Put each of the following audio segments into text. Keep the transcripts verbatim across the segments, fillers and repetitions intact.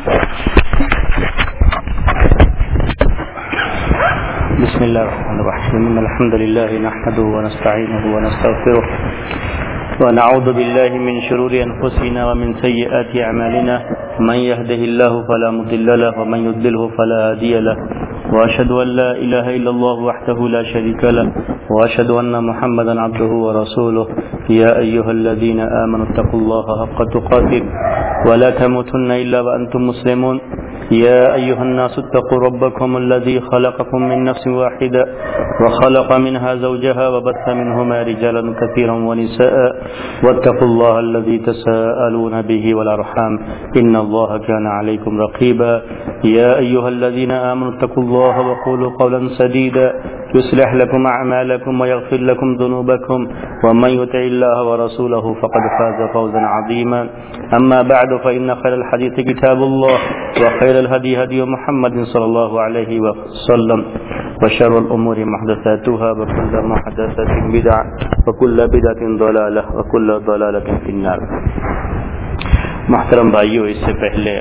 بسم الله الرحمن الرحيم الحمد لله نحمده ونستعينه ونستغفره ونعوذ بالله من شرور أنفسنا ومن سيئات أعمالنا من يهده الله فلا مضل له ومن يضلله فلا هادي له وأشهد أن لا إله إلا الله وحده لا شريك له وأشهد أن محمدا عبده ورسوله يا أيها الذين آمنوا اتقوا الله حق تقاته ولا تموتن إلا وأنتم مسلمون يا أيها الناس اتقوا ربكم الذي خلقكم من نفس واحدة وخلق منها زوجها وبث منهما رجالا كثيرا ونساء واتقوا الله الذي تساءلون به والأرحام إن الله كان عليكم رقيبا يا أيها الذين آمنوا اتقوا الله وقولوا قولا سديدا يصلح لكم أعمالكم ويغفر لكم ذنوبكم ومن يطع الله ورسوله فقد فاز فوزا عظيما أما بعد فإن خير الحديث كتاب الله وخير الهدي هدي محمد صلى الله عليه وسلم وشر الأمور محدثاتها وكل محدثة بدعة وكل بدعة ضلالة وكل ضلالة في النار. محترم بھائیو، اس سے پہلے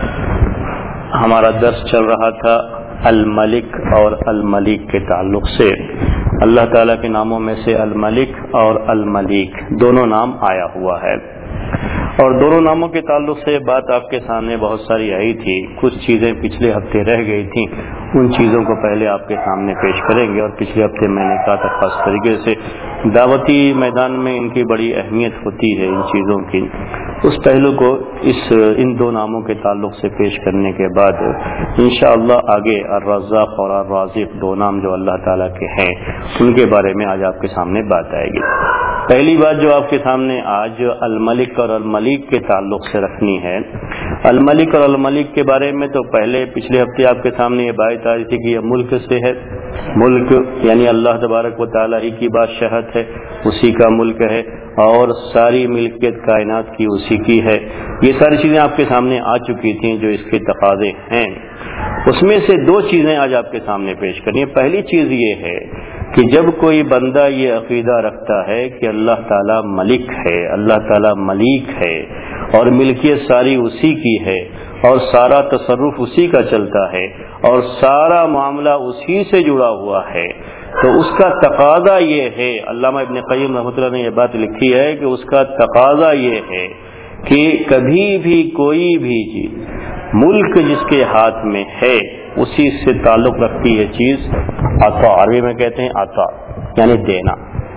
ہمارا درس چل رہا تھا الملک اور الملیک کے تعلق سے. اللہ تعالیٰ کے ناموں میں سے الملک اور الملیک دونوں نام آیا ہوا ہے، اور دونوں ناموں کے تعلق سے بات آپ کے سامنے بہت ساری آئی تھی. کچھ چیزیں پچھلے ہفتے رہ گئی تھیں، ان چیزوں کو پہلے آپ کے سامنے پیش کریں گے. اور پچھلے ہفتے میں نے کہا تھا خاص طریقے سے دعوتی میدان میں ان کی بڑی اہمیت ہوتی ہے ان چیزوں کی. اس پہلو کو اس ان دو ناموں کے تعلق سے پیش کرنے کے بعد انشاءاللہ آگے الرزاق اور الرازق دو نام جو اللہ تعالیٰ کے ہیں ان کے بارے میں آج آپ کے سامنے بات آئے گی. پہلی بات جو آپ کے سامنے آج الملک اور الملیک کے تعلق سے رکھنی ہے. الملک اور الملیک کے بارے میں تو پہلے پچھلے ہفتے آپ کے سامنے یہ بات آ رہی تھی کہ یہ ملک سے ہے. ملک یعنی اللہ تبارک و تعالیٰ ہی کی بادشاہت ہے، اسی کا ملک ہے، اور ساری ملکیت کائنات کی اسی کی ہے. یہ ساری چیزیں آپ کے سامنے آ چکی تھیں جو اس کے تقاضے ہیں. اس میں سے دو چیزیں آج آپ کے سامنے پیش کرنی ہے. پہلی چیز یہ ہے کہ جب کوئی بندہ یہ عقیدہ رکھتا ہے کہ اللہ تعالیٰ ملک ہے، اللہ تعالیٰ ملیک ہے، اور ملکیت ساری اسی کی ہے، اور سارا تصرف اسی کا چلتا ہے، اور سارا معاملہ اسی سے جڑا ہوا ہے، تو اس کا تقاضا یہ ہے، علامہ ابن قیم رحمۃ اللہ نے یہ بات لکھی ہے کہ اس کا تقاضا یہ ہے کہ کبھی بھی کوئی بھی چیز ملک جس کے ہاتھ میں ہے اسی سے تعلق رکھتی ہے چیز عطا. عربی میں کہتے ہیں عطا یعنی دینا.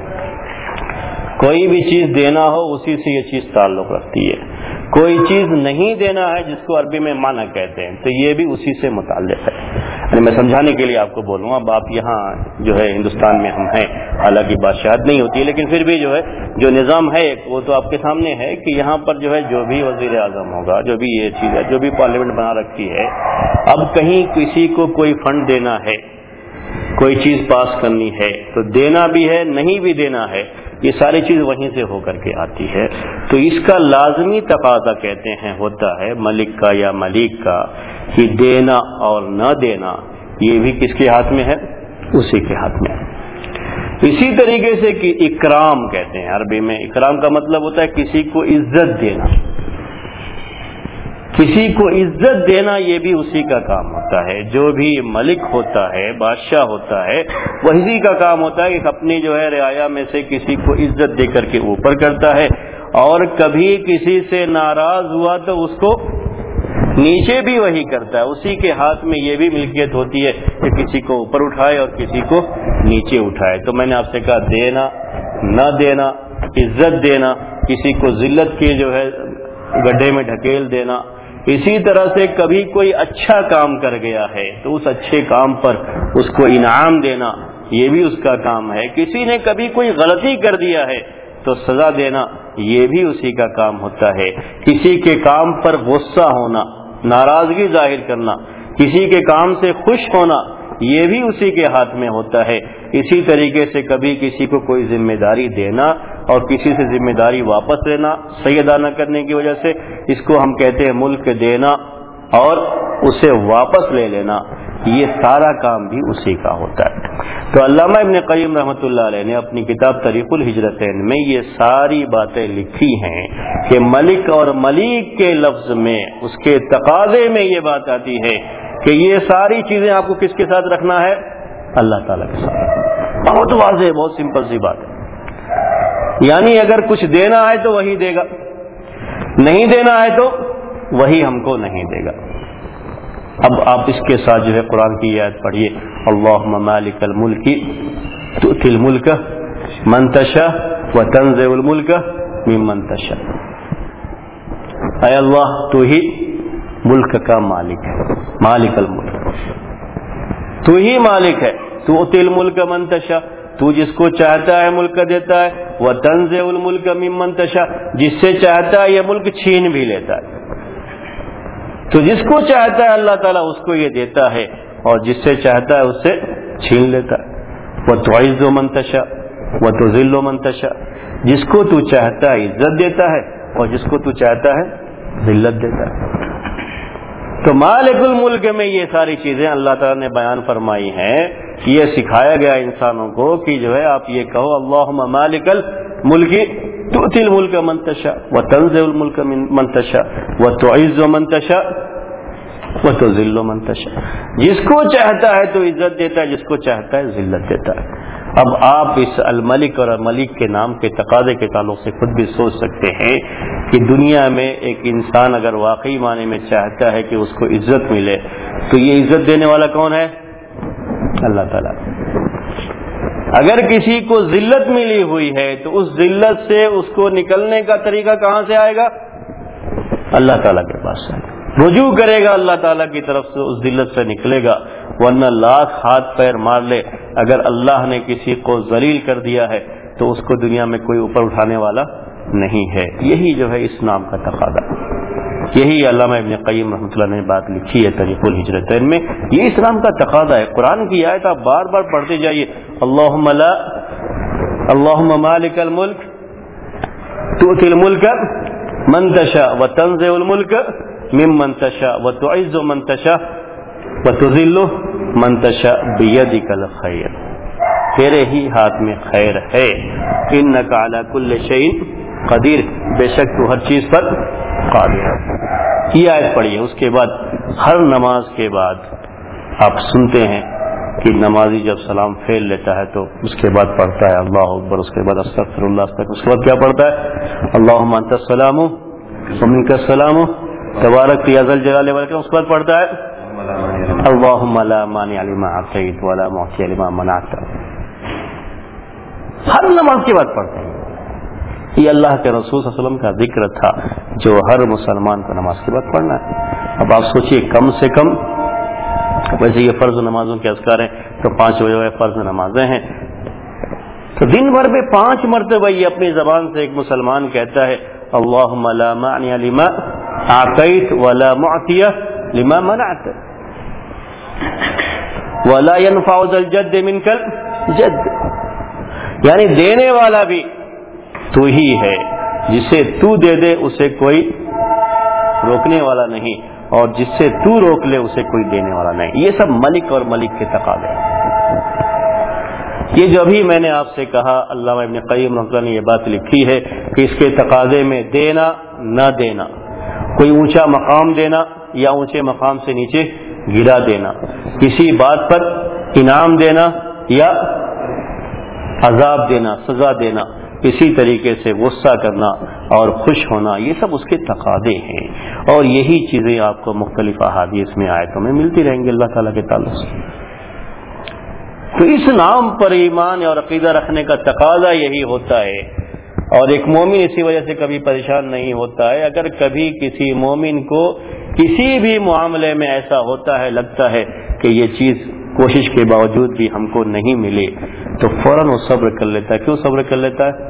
کوئی بھی چیز دینا ہو اسی سے یہ چیز تعلق رکھتی ہے. کوئی چیز نہیں دینا ہے جس کو عربی میں منع کہتے ہیں تو یہ بھی اسی سے متعلق ہے. یعنی میں سمجھانے کے لیے آپ کو بولوں، اب آپ یہاں جو ہے ہندوستان میں ہم ہیں، حالانکہ بادشاہت نہیں ہوتی ہے لیکن پھر بھی جو ہے جو نظام ہے وہ تو آپ کے سامنے ہے کہ یہاں پر جو ہے جو بھی وزیر اعظم ہوگا، جو بھی یہ چیز ہے، جو بھی پارلیمنٹ بنا رکھی ہے، اب کہیں کسی کو کوئی فنڈ دینا ہے، کوئی چیز پاس کرنی ہے تو دینا بھی ہے، نہیں بھی دینا ہے، یہ ساری چیز وہیں سے ہو کر کے آتی ہے. تو اس کا لازمی تقاضا کہتے ہیں ہوتا ہے ملک کا یا ملیک کا کہ دینا اور نہ دینا یہ بھی کس کے ہاتھ میں ہے؟ اسی کے ہاتھ میں. اسی طریقے سے کہ اکرام کہتے ہیں، عربی میں اکرام کا مطلب ہوتا ہے کسی کو عزت دینا. کسی کو عزت دینا یہ بھی اسی کا کام ہوتا ہے. جو بھی ملک ہوتا ہے، بادشاہ ہوتا ہے، وہی کا کام ہوتا ہے کہ اپنی جو ہے رعایا میں سے کسی کو عزت دے کر کے اوپر کرتا ہے، اور کبھی کسی سے ناراض ہوا تو اس کو نیچے بھی وہی کرتا ہے. اسی کے ہاتھ میں یہ بھی ملکیت ہوتی ہے کہ کسی کو اوپر اٹھائے اور کسی کو نیچے اٹھائے. تو میں نے آپ سے کہا دینا، نہ دینا، عزت دینا، کسی کو ذلت کے جو ہے گڈھے میں ڈھکیل دینا. اسی طرح سے کبھی کوئی اچھا کام کر گیا ہے تو اس اچھے کام پر اس کو انعام دینا یہ بھی اس کا کام ہے. کسی نے کبھی کوئی غلطی کر دیا ہے تو سزا دینا یہ بھی اسی کا کام ہوتا ہے. کسی کے کام پر غصہ ہونا، ناراضگی ظاہر کرنا، کسی کے کام سے خوش ہونا یہ بھی اسی کے ہاتھ میں ہوتا ہے. اسی طریقے سے کبھی کسی کو کوئی ذمہ داری دینا اور کسی سے ذمہ داری واپس لینا صحیح ادا نہ کرنے کی وجہ سے، اس کو ہم کہتے ہیں ملک دینا اور اسے واپس لے لینا. یہ سارا کام بھی اسی کا ہوتا ہے. تو علامہ ابن قیم رحمۃ اللہ علیہ نے اپنی کتاب طریق الہجرتین میں یہ ساری باتیں لکھی ہیں کہ ملک اور ملیک کے لفظ میں اس کے تقاضے میں یہ بات آتی ہے کہ یہ ساری چیزیں آپ کو کس کے ساتھ رکھنا ہے؟ اللہ تعالیٰ کے ساتھ. بہت واضح ہے، بہت سمپل سی بات ہے. یعنی اگر کچھ دینا ہے تو وہی دے گا، نہیں دینا ہے تو وہی ہم کو نہیں دے گا. اب آپ اس کے ساتھ جو ہے قرآن کی آیت پڑھیے، اللہم مالک الملک تؤتی الملک من تشاء وتنزع الملک ممن تشاء. اے اللہ تو ہی ملک کا مالک ہے، مالک الملک، تو ہی مالک ہے. تؤتی الملک من تشاء، تو جس کو چاہتا ہے ملک دیتا ہے، وتنزع الملک ممن تشاء، جس سے چاہتا ہے یہ ملک چھین بھی لیتا ہے. تو جس کو چاہتا ہے اللہ تعالیٰ اس کو یہ دیتا ہے، اور جس سے چاہتا ہے اس سے چھین لیتا ہے. وتعز من تشاء وتذل من تشاء، جس کو تو چاہتا ہے عزت دیتا ہے اور جس کو تو چاہتا ہے ذلت دیتا ہے. تو مالک الملک میں یہ ساری چیزیں اللہ تعالیٰ نے بیان فرمائی ہیں. یہ سکھایا گیا انسانوں کو کہ جو ہے آپ یہ کہو اللہم مالک الملک تؤتی الملک من تشاء وتنزع الملک من تشاء وتعز من تشاء وتذل من تشاء. جس کو چاہتا ہے تو عزت دیتا ہے، جس کو چاہتا ہے ذلت دیتا ہے. اب آپ اس الملک اور الملک کے نام کے تقاضے کے تعلق سے خود بھی سوچ سکتے ہیں کہ دنیا میں ایک انسان اگر واقعی معنی میں چاہتا ہے کہ اس کو عزت ملے تو یہ عزت دینے والا کون ہے؟ اللہ تعالیٰ. اگر کسی کو ذلت ملی ہوئی ہے تو اس ذلت سے اس کو نکلنے کا طریقہ کہاں سے آئے گا؟ اللہ تعالیٰ کے پاس سے رجوع کرے گا، اللہ تعالیٰ کی طرف سے اس ذلت سے نکلے گا. ورنہ لاکھ ہاتھ پیر مار لے، اگر اللہ نے کسی کو ذلیل کر دیا ہے تو اس کو دنیا میں کوئی اوپر اٹھانے والا نہیں ہے. یہی جو ہے اس نام کا تقاضا، یہی علامہ ابن قیم رحمۃ اللہ نے بات لکھی ہے طریق الہجرتین میں. یہ اسلام کا تقاضا ہے. قرآن کی آیت آپ بار بار پڑھتے جائیے، اللہم لا اللہم مالک الملک تؤتی الملک من تشاء وتنزع الملک ممن تشاء وتعز من تشاء وتذل من تشاء بیدک الخیر. تیرے ہی ہاتھ میں خیر ہے. انک علی کل شیء قدیر، بے شک تو ہر چیز پر قادر ہے. یہ آیت پڑھیے. اس کے بعد ہر نماز کے بعد آپ سنتے ہیں کہ نمازی جب سلام پھیر لیتا ہے تو اس کے بعد پڑھتا ہے اللہ اکبر، اس کے بعد استغفر اللہ استغفر. اس کے بعد کیا پڑھتا ہے؟ اللہم انت السلام ومنک السلام تبارک یا ذا الجلال والاکرام. اس کے بعد پڑھتا ہے اللہم لا مانع لما اعطیت ولا معطی لما منعت. ہر نماز کے بعد پڑھتے ہیں. یہ اللہ کے رسول صلی اللہ علیہ وسلم کا ذکر تھا جو ہر مسلمان کو نماز کے بعد پڑھنا ہے. اب آپ سوچئے کم سے کم، ویسے یہ فرض نمازوں کے اذکار ہیں تو پانچ بجے فرض نمازیں ہیں، تو دن بھر میں پانچ مرتبہ یہ اپنی زبان سے ایک مسلمان کہتا ہے اللہم لا مانع لما اعطیت ولا معطی لما منعت ولا ينفع ذا الجد منک الجد. یعنی دینے والا بھی تو ہی ہے، جسے تو دے دے اسے کوئی روکنے والا نہیں، اور جس سے تو روک لے اسے کوئی دینے والا نہیں. یہ سب ملک اور ملک کے تقاضے ہیں. یہ جو ابھی میں نے آپ سے کہا علامہ ابن قیم رحمۃ اللہ نے یہ بات لکھی ہے کہ اس کے تقاضے میں دینا نہ دینا، کوئی اونچا مقام دینا یا اونچے مقام سے نیچے گرا دینا، کسی بات پر انعام دینا یا عذاب دینا، سزا دینا، اسی طریقے سے غصہ کرنا اور خوش ہونا، یہ سب اس کے تقاضے ہیں. اور یہی چیزیں آپ کو مختلف احادیث میں آیتوں میں ملتی رہیں گی اللہ تعالیٰ کے تعلق سے. تو اس نام پر ایمان اور عقیدہ رکھنے کا تقاضا یہی ہوتا ہے. اور ایک مومن اسی وجہ سے کبھی پریشان نہیں ہوتا ہے. اگر کبھی کسی مومن کو کسی بھی معاملے میں ایسا ہوتا ہے، لگتا ہے کہ یہ چیز کوشش کے باوجود بھی ہم کو نہیں ملی، تو فوراً وہ صبر کر لیتا ہے. کیوں صبر کر لیتا ہے؟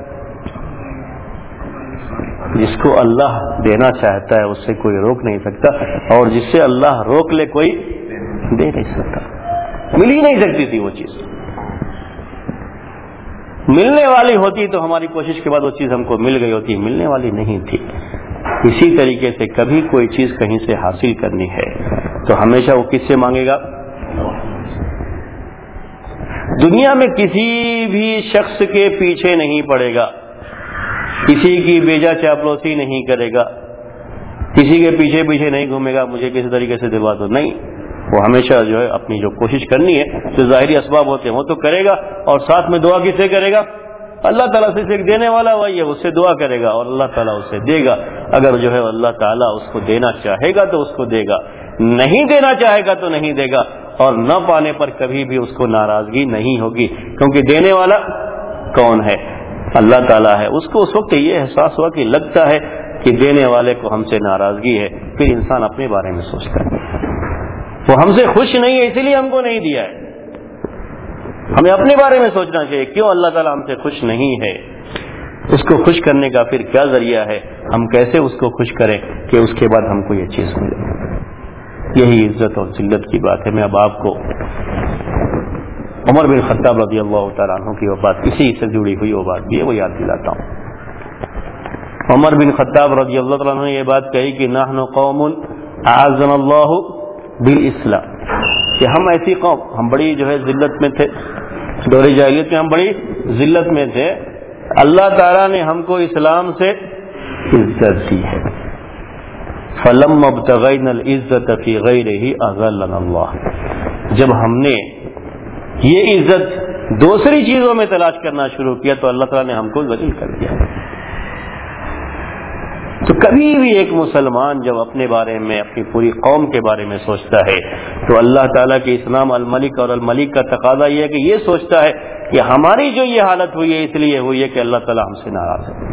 جس کو اللہ دینا چاہتا ہے اس سے کوئی روک نہیں سکتا، اور جس سے اللہ روک لے کوئی دے نہیں سکتا. مل ہی نہیں سکتی تھی وہ چیز. ملنے والی ہوتی تو ہماری کوشش کے بعد وہ چیز ہم کو مل گئی ہوتی، ملنے والی نہیں تھی. اسی طریقے سے کبھی کوئی چیز کہیں سے حاصل کرنی ہے تو ہمیشہ وہ کس سے مانگے گا؟ دنیا میں کسی بھی شخص کے پیچھے نہیں پڑے گا، کسی کی بیجا چاپلوسی نہیں کرے گا، کسی کے پیچھے پیچھے نہیں گھومے گا مجھے کسی طریقے سے دلوا دو، نہیں، وہ ہمیشہ جو ہے اپنی جو کوشش کرنی ہے جو ظاہری اسباب ہوتے ہیں وہ تو کرے گا، اور ساتھ میں دعا کس سے کرے گا؟ اللہ تعالیٰ سے ایک دینے والا وہی ہے، اس سے دعا کرے گا اور اللہ تعالیٰ اسے دے گا۔ اگر جو ہے اللہ تعالیٰ اس کو دینا چاہے گا تو اس کو دے گا، نہیں دینا چاہے گا تو نہیں دے گا، اور نہ پانے پر کبھی بھی اس کو ناراضگی نہیں ہوگی، کیونکہ دینے والا کون ہے؟ اللہ تعالیٰ ہے۔ اس کو اس وقت یہ احساس ہوا کہ لگتا ہے کہ دینے والے کو ہم سے ناراضگی ہے، پھر انسان اپنے بارے میں سوچتا ہے، وہ ہم سے خوش نہیں ہے اسی لیے ہم کو نہیں دیا ہے۔ ہمیں اپنے بارے میں سوچنا چاہیے، کیوں اللہ تعالیٰ ہم سے خوش نہیں ہے، اس کو خوش کرنے کا پھر کیا ذریعہ ہے، ہم کیسے اس کو خوش کریں کہ اس کے بعد ہم کو یہ چیز ملے۔ یہی عزت اور ذلت کی بات ہے۔ میں اب آپ کو عمر بن خطاب رضی اللہ تعالیٰ عنہ کی وہ بات، اسی سے جڑی ہوئی وہ بات بھی ہے، وہ یاد دلاتا ہوں۔ عمر بن خطاب رضی اللہ تعالیٰ عنہ نے یہ بات کہی کہ نحن قوم اعزنا اللہ بالاسلام، کہ ہم ایسی قوم، ہم بڑی جو ہے ذلت میں تھے، دور جاہلیت میں ہم بڑی ذلت میں تھے، اللہ تعالیٰ نے ہم کو اسلام سے عزت دی ہے۔ فلما ابتغینا العزت فی غیرہ اذلنا اللہ، جب ہم نے یہ عزت دوسری چیزوں میں تلاش کرنا شروع کیا تو اللہ تعالیٰ نے ہم کو ذلیل کر دیا۔ تو کبھی بھی ایک مسلمان جب اپنے بارے میں، اپنی پوری قوم کے بارے میں سوچتا ہے تو اللہ تعالیٰ کے اس نام الملک اور الملک کا تقاضا یہ ہے کہ یہ سوچتا ہے کہ ہماری جو یہ حالت ہوئی ہے اس لیے ہوئی ہے کہ اللہ تعالیٰ ہم سے ناراض ہے۔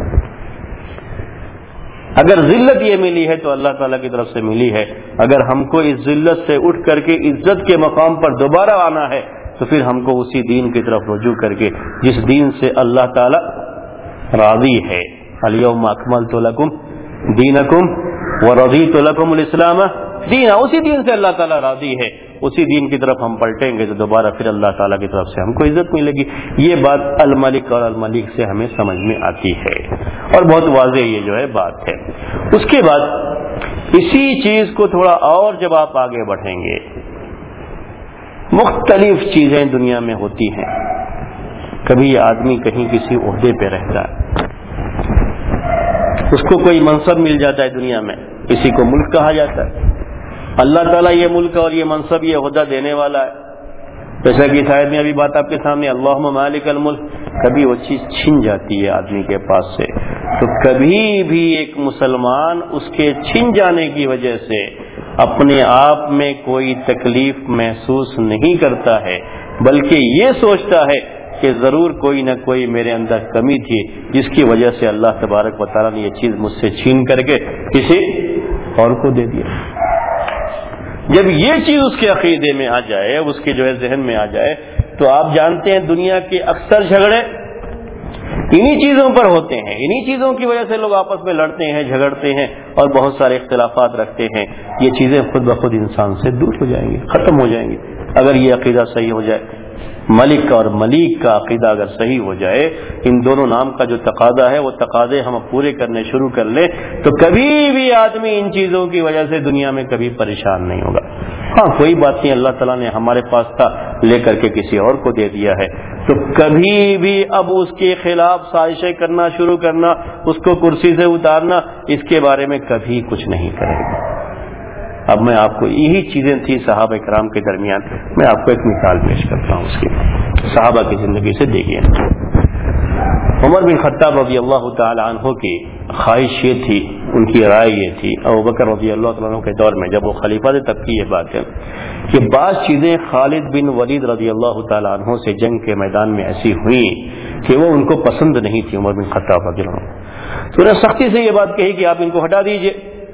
اگر ذلت یہ ملی ہے تو اللہ تعالیٰ کی طرف سے ملی ہے، اگر ہم کو اس ذلت سے اٹھ کر کے عزت کے مقام پر دوبارہ آنا ہے تو پھر ہم کو اسی دین کی طرف رجوع کر کے، جس دین سے اللہ تعالیٰ راضی ہے، الیوم اکملت لکم دینکم ورضیت لکم الاسلام دینا، اسی دین سے اللہ تعالیٰ راضی ہے، اسی دین کی طرف ہم پلٹیں گے تو دوبارہ پھر اللہ تعالیٰ کی طرف سے ہم کو عزت ملے گی۔ یہ بات الملک اور الملک سے ہمیں سمجھ میں آتی ہے اور بہت واضح یہ جو ہے بات ہے۔ اس کے بعد اسی چیز کو تھوڑا اور جب آپ آگے بڑھیں گے، مختلف چیزیں دنیا میں ہوتی ہیں، کبھی آدمی کہیں کسی عہدے پہ رہتا ہے، اس کو کوئی منصب مل جاتا ہے دنیا میں، کسی کو ملک کہا جاتا ہے، اللہ تعالیٰ یہ ملک اور یہ منصب یہ عہدہ دینے والا ہے، جیسا کہ شاید میں ابھی بات آپ کے سامنے اللہم مالک الملک، کبھی وہ چیز چھن جاتی ہے آدمی کے پاس سے، تو کبھی بھی ایک مسلمان اس کے چھن جانے کی وجہ سے اپنے آپ میں کوئی تکلیف محسوس نہیں کرتا ہے، بلکہ یہ سوچتا ہے کہ ضرور کوئی نہ کوئی میرے اندر کمی تھی جس کی وجہ سے اللہ تبارک و تعالیٰ نے یہ چیز مجھ سے چھین کر کے کسی اور کو دے دیا۔ جب یہ چیز اس کے عقیدے میں آ جائے، اس کے جو ہے ذہن میں آ جائے، تو آپ جانتے ہیں دنیا کے اکثر جھگڑے انہی چیزوں پر ہوتے ہیں، انہی چیزوں کی وجہ سے لوگ آپس میں لڑتے ہیں، جھگڑتے ہیں اور بہت سارے اختلافات رکھتے ہیں۔ یہ چیزیں خود بخود انسان سے دور ہو جائیں گی، ختم ہو جائیں گی اگر یہ عقیدہ صحیح ہو جائے۔ ملک اور ملیک کا عقیدہ اگر صحیح ہو جائے، ان دونوں نام کا جو تقاضا ہے وہ تقاضے ہم پورے کرنے شروع کر لیں تو کبھی بھی آدمی ان چیزوں کی وجہ سے دنیا میں کبھی پریشان نہیں ہوگا۔ ہاں کوئی بات نہیں، اللہ تعالیٰ نے ہمارے پاس تھا لے کر کے کسی اور کو دے دیا ہے، تو کبھی بھی اب اس کے خلاف سازشیں کرنا شروع کرنا، اس کو کرسی سے اتارنا، اس کے بارے میں کبھی کچھ نہیں کرے گا۔ اب میں آپ کو یہی چیزیں تھی صحابہ کرام کے درمیان، میں آپ کو ایک مثال پیش کرتا ہوں اس کی، صحابہ کی زندگی سے دیکھیے۔ عمر بن خطاب رضی اللہ تعالی عنہ کی خواہش یہ تھی، ان کی رائے یہ تھی، ابوبکر رضی اللہ تعالیٰ عنہ کے دور میں جب وہ خلیفہ تھے تب کی یہ بات ہے کہ بعض چیزیں خالد بن ولید رضی اللہ تعالیٰ عنہ سے جنگ کے میدان میں ایسی ہوئیں کہ وہ ان کو پسند نہیں تھی عمر بن خطاب رضی اللہ عنہ، تو انہوں نے سختی سے یہ بات کہی کہ آپ ان کو ہٹا دیجئے،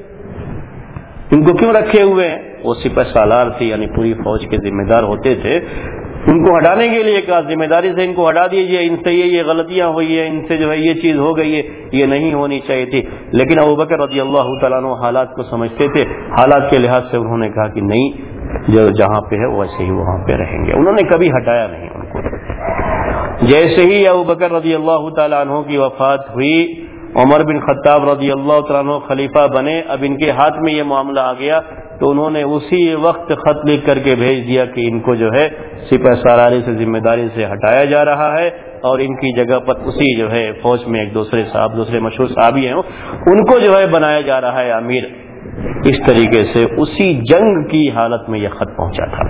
ان کو کیوں رکھے ہوئے ہیں؟ وہ سپہ سالار تھے، یعنی پوری فوج کے ذمہ دار ہوتے تھے، ان کو ہٹانے کے لیے کہا ذمہ داری سے ان کو ہٹا دیجئے، ان سے یہ یہ غلطیاں ہوئی ہیں، ان سے جو ہے یہ چیز ہو گئی ہے، یہ نہیں ہونی چاہیے تھی۔ لیکن ابوبکر رضی اللہ تعالیٰ عنہ حالات کو سمجھتے تھے، حالات کے لحاظ سے انہوں نے کہا کہ نہیں، جو جہاں پہ ہے ویسے ہی وہاں پہ رہیں گے، انہوں نے کبھی ہٹایا نہیں ان کو۔ جیسے ہی ابوبکر رضی اللہ تعالیٰ عنہ کی وفات ہوئی، عمر بن خطاب رضی اللہ تعالیٰ عنہ خلیفہ بنے، اب ان کے ہاتھ میں یہ معاملہ آ گیا تو انہوں نے اسی وقت خط لکھ کر کے بھیج دیا کہ ان کو جو ہے سپہ سالاری سے ذمہ داری سے ہٹایا جا رہا ہے اور ان کی جگہ پر اسی جو ہے فوج میں ایک دوسرے صاحب دوسرے مشہور صحابی ہیں ان کو جو ہے بنایا جا رہا ہے امیر. اس طریقے سے اسی جنگ کی حالت میں یہ خط پہنچا تھا.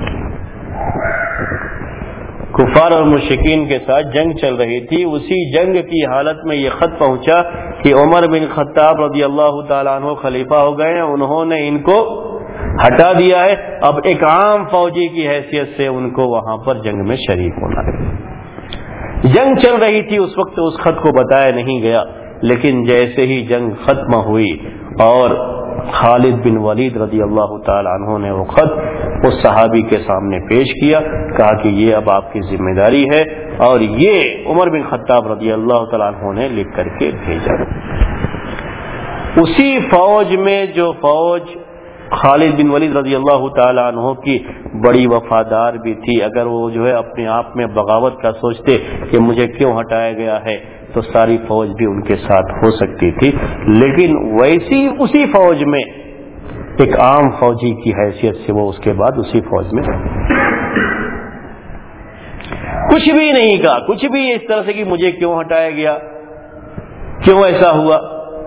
کفار اور مشرکین کے ساتھ جنگ چل رہی تھی, اسی جنگ کی حالت میں یہ خط پہنچا کہ عمر بن خطاب رضی اللہ تعالیٰ عنہ خلیفہ ہو گئے ہیں, انہوں نے ان کو ہٹا دیا ہے, اب ایک عام فوجی کی حیثیت سے ان کو وہاں پر جنگ میں شریک ہونا ہے. جنگ چل رہی تھی اس وقت اس خط کو بتایا نہیں گیا, لیکن جیسے ہی جنگ ختم ہوئی اور خالد بن ولید رضی اللہ تعالی عنہ نے وہ خط اس صحابی کے سامنے پیش کیا, کہا کہ یہ اب آپ کی ذمہ داری ہے, اور یہ عمر بن خطاب رضی اللہ تعالی عنہ نے لکھ کر کے بھیجا. اسی فوج میں جو فوج خالد بن ولید رضی اللہ تعالی عنہ کی بڑی وفادار بھی تھی, اگر وہ جو ہے اپنے آپ میں بغاوت کا سوچتے کہ مجھے کیوں ہٹایا گیا ہے تو ساری فوج بھی ان کے ساتھ ہو سکتی تھی, لیکن ویسی اسی فوج میں ایک عام فوجی کی حیثیت سے وہ اس کے بعد اسی فوج میں کچھ بھی نہیں کہا, کچھ بھی اس طرح سے کہ مجھے کیوں ہٹایا گیا, کیوں ایسا ہوا,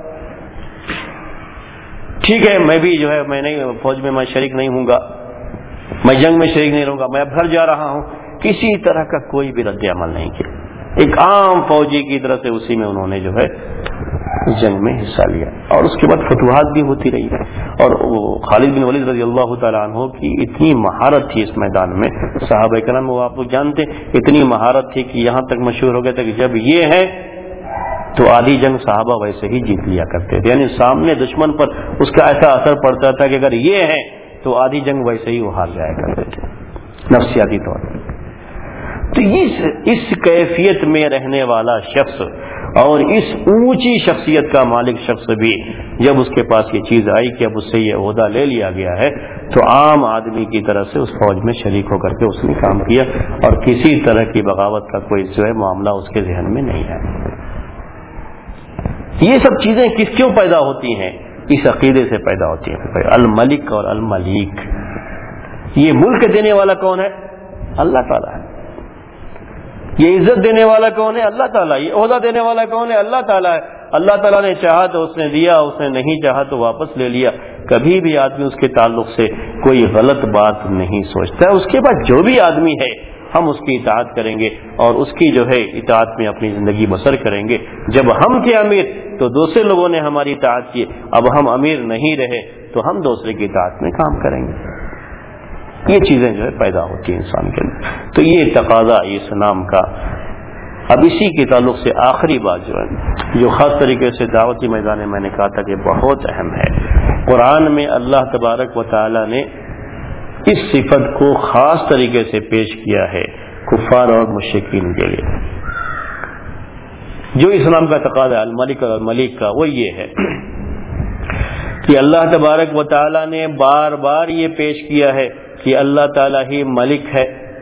ٹھیک ہے میں بھی جو ہے میں نہیں فوج میں میں شریک نہیں ہوں گا, میں جنگ میں شریک نہیں رہوں گا, میں اب گھر جا رہا ہوں, کسی طرح کا کوئی بھی رد عمل نہیں کیا. ایک عام فوجی کی طرح سے اسی میں انہوں نے جو ہے جنگ میں حصہ لیا, اور اس کے بعد فتوحات بھی ہوتی رہی. اور خالد بن ولید رضی اللہ تعالیٰ عنہ کی اتنی مہارت تھی اس میدان میں, صحابہ کرام وہ آپ لوگ جانتے اتنی مہارت تھی کہ یہاں تک مشہور ہو گیا تھا کہ جب یہ ہے تو آدھی جنگ صحابہ ویسے ہی جیت لیا کرتے تھے, یعنی سامنے دشمن پر اس کا ایسا اثر پڑتا تھا کہ اگر یہ ہے تو آدھی جنگ ویسے ہی وہ ہار جایا کرتے تھے نفسیاتی طور پر. تو اس اس کیفیت میں رہنے والا شخص اور اس اونچی شخصیت کا مالک شخص بھی جب اس کے پاس یہ چیز آئی کہ اب اس سے یہ عہدہ لے لیا گیا ہے, تو عام آدمی کی طرح سے اس فوج میں شریک ہو کر کے اس نے کام کیا, اور کسی طرح کی بغاوت کا کوئی جو ہے معاملہ اس کے ذہن میں نہیں ہے. یہ سب چیزیں کس کیوں پیدا ہوتی ہیں؟ اس عقیدے سے پیدا ہوتی ہیں. الملک اور الملیک, یہ ملک دینے والا کون ہے؟ اللہ تعالیٰ ہے. یہ عزت دینے والا کون ہے؟ اللہ تعالیٰ. یہ عہدہ دینے والا کون ہے؟ اللہ تعالیٰ ہے. اللہ تعالیٰ نے چاہا تو اس نے دیا, اس نے نہیں چاہا تو واپس لے لیا. کبھی بھی آدمی اس کے تعلق سے کوئی غلط بات نہیں سوچتا ہے. اس کے بعد جو بھی آدمی ہے ہم اس کی اطاعت کریں گے اور اس کی جو ہے اطاعت میں اپنی زندگی بسر کریں گے. جب ہم تھے امیر تو دوسرے لوگوں نے ہماری اطاعت کی, اب ہم امیر نہیں رہے تو ہم دوسرے کی اطاعت میں کام کریں گے. یہ چیزیں جو ہے پیدا ہوتی ہیں انسان کے اندر. تو یہ تقاضا اس نام کا. اب اسی کے تعلق سے آخری بات جو ہے جو خاص طریقے سے دعوتی میدان میں میں نے کہا تھا کہ بہت اہم ہے, قرآن میں اللہ تبارک و تعالی نے اس صفت کو خاص طریقے سے پیش کیا ہے کفار اور مشرکین کے لیے. جو اسلام کا تقاضا الملک اور الملیک کا وہ یہ ہے کہ اللہ تبارک و تعالی نے بار بار یہ پیش کیا ہے کہ اللہ تعالیٰ ہی ملک ہے,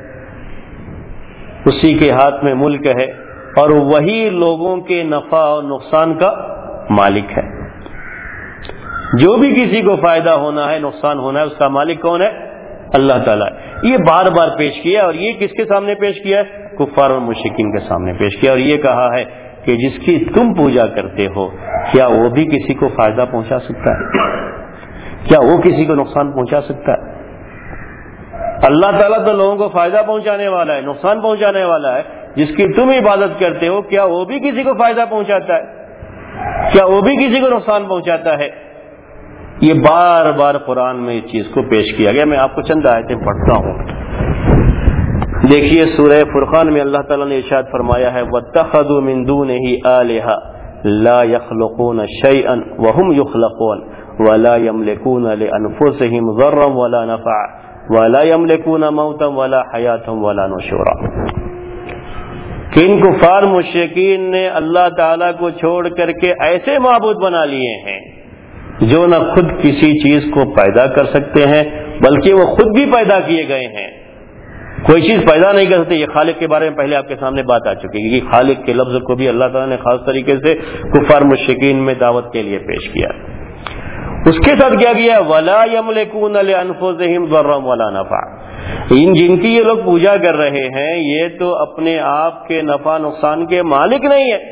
اسی کے ہاتھ میں ملک ہے, اور وہی لوگوں کے نفع اور نقصان کا مالک ہے. جو بھی کسی کو فائدہ ہونا ہے نقصان ہونا ہے اس کا مالک کون ہے؟ اللہ تعالیٰ. یہ بار بار پیش کیا, اور یہ کس کے سامنے پیش کیا ہے؟ کفار اور مشرکین کے سامنے پیش کیا, اور یہ کہا ہے کہ جس کی تم پوجا کرتے ہو کیا وہ بھی کسی کو فائدہ پہنچا سکتا ہے؟ کیا وہ کسی کو نقصان پہنچا سکتا ہے؟ اللہ تعالیٰ تو لوگوں کو فائدہ پہنچانے والا ہے, نقصان پہنچانے والا ہے. جس کی تم عبادت کرتے ہو کیا وہ بھی کسی کو فائدہ پہنچاتا ہے؟ کیا وہ بھی کسی کو نقصان پہنچاتا ہے؟ یہ بار بار قرآن میں اس چیز کو پیش کیا گیا. میں آپ کو چند آیتیں پڑھتا ہوں. دیکھیے سورہ فرقان میں اللہ تعالیٰ نے ارشاد فرمایا ہے وَاتَّخَذُوا مِن دُونِهِ آلِهَةً لَا يَخْلُقُونَ شَيْئًا وَهُمْ يُخْلَقُونَ وَلَا يَمْلِكُونَ لِأَنفُسِهِمْ ضَرًّا وَلَا نَفْعًا وَلَا يَمْلِكُونَ مَوْتًا وَلَا حَيَاةً وَلَا نُشُورًا. کہ ان کفار مشرکین نے اللہ تعالیٰ کو چھوڑ کر کے ایسے معبود بنا لیے ہیں جو نہ خود کسی چیز کو پیدا کر سکتے ہیں بلکہ وہ خود بھی پیدا کیے گئے ہیں. کوئی چیز پیدا نہیں کر سکتے. یہ خالق کے بارے میں پہلے آپ کے سامنے بات آ چکی ہے کہ خالق کے لفظ کو بھی اللہ تعالیٰ نے خاص طریقے سے کفار مشرکین میں دعوت کے لیے پیش کیا. اس کے ساتھ کیا گیا ولا یملکون لانفسہم ضرا ولا نفع، ان جن کی یہ لوگ پوجا کر رہے ہیں یہ تو اپنے آپ کے نفع نقصان کے مالک نہیں ہے،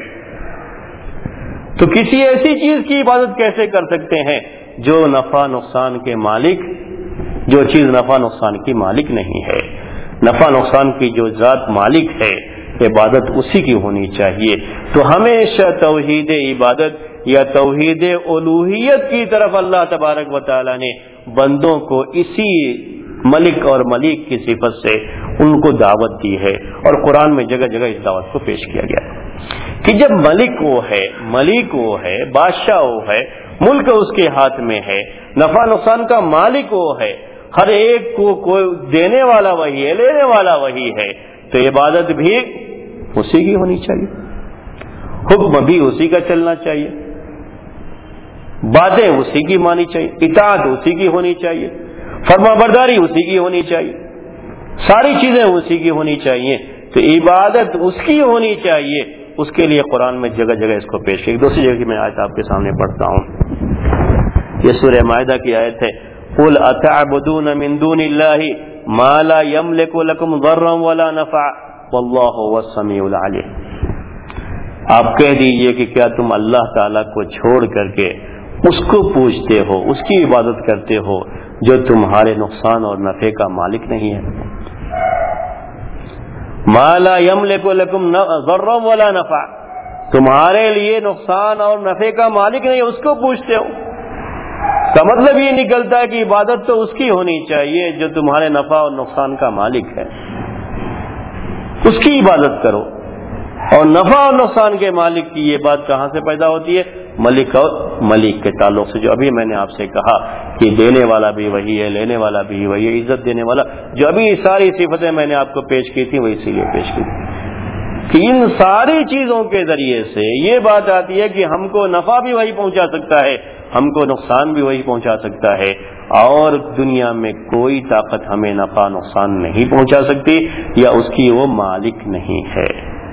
تو کسی ایسی چیز کی عبادت کیسے کر سکتے ہیں جو نفع نقصان کے مالک، جو چیز نفع نقصان کی مالک نہیں ہے؟ نفع نقصان کی جو ذات مالک ہے عبادت اسی کی ہونی چاہیے۔ تو ہمیشہ توحید عبادت یا توحید الوہیت کی طرف اللہ تبارک و تعالی نے بندوں کو اسی ملک اور ملیک کی صفت سے ان کو دعوت دی ہے، اور قرآن میں جگہ جگہ اس دعوت کو پیش کیا گیا کہ جب ملک وہ ہے، ملیک وہ ہے، بادشاہ وہ ہے، ملک اس کے ہاتھ میں ہے، نفع نقصان کا مالک وہ ہے، ہر ایک کو کوئی دینے والا وہی ہے، لینے والا وہی ہے، تو عبادت بھی اسی کی ہونی چاہیے، حکم بھی اسی کا چلنا چاہیے، باتیں اسی کی مانی چاہیے، اطاعت اسی کی ہونی چاہیے، فرما برداری اسی کی ہونی چاہیے، ساری چیزیں اسی کی ہونی چاہیے، تو عبادت اس کی ہونی چاہیے۔ اس کے لیے قرآن میں جگہ جگہ اس کو پیش کی۔ دوسری جگہ کی میں آیت آپ کے سامنے پڑھتا ہوں، یہ سورہ مائدہ کی آیت ہے، قل اتعبدون من دون اللہ ما لا یملک لکم ضرا ولا نفع واللہ هو السمیع العلیم۔ آپ کہہ دیجئے کہ کیا تم اللہ تعالیٰ کو چھوڑ کر کے اس کو پوجتے ہو، اس کی عبادت کرتے ہو جو تمہارے نقصان اور نفع کا مالک نہیں ہے؟ ما لا یملک لکم ضرا ولا نفع، تمہارے لیے نقصان اور نفع کا مالک نہیں، اس کو پوچھتے ہو۔ کا مطلب یہ نکلتا ہے کہ عبادت تو اس کی ہونی چاہیے جو تمہارے نفع اور نقصان کا مالک ہے، اس کی عبادت کرو۔ اور نفع اور نقصان کے مالک کی یہ بات کہاں سے پیدا ہوتی ہے؟ ملک اور ملیک کے تعلق سے، جو ابھی میں نے آپ سے کہا کہ دینے والا بھی وہی ہے، لینے والا بھی وہی ہے، عزت دینے والا، جو ابھی ساری صفتیں میں نے آپ کو پیش کی تھی وہ اسی لیے پیش کی تھی کہ ان ساری چیزوں کے ذریعے سے یہ بات آتی ہے کہ ہم کو نفع بھی وہی پہنچا سکتا ہے، ہم کو نقصان بھی وہی پہنچا سکتا ہے، اور دنیا میں کوئی طاقت ہمیں نفع نقصان نہیں پہنچا سکتی یا اس کی وہ مالک نہیں ہے۔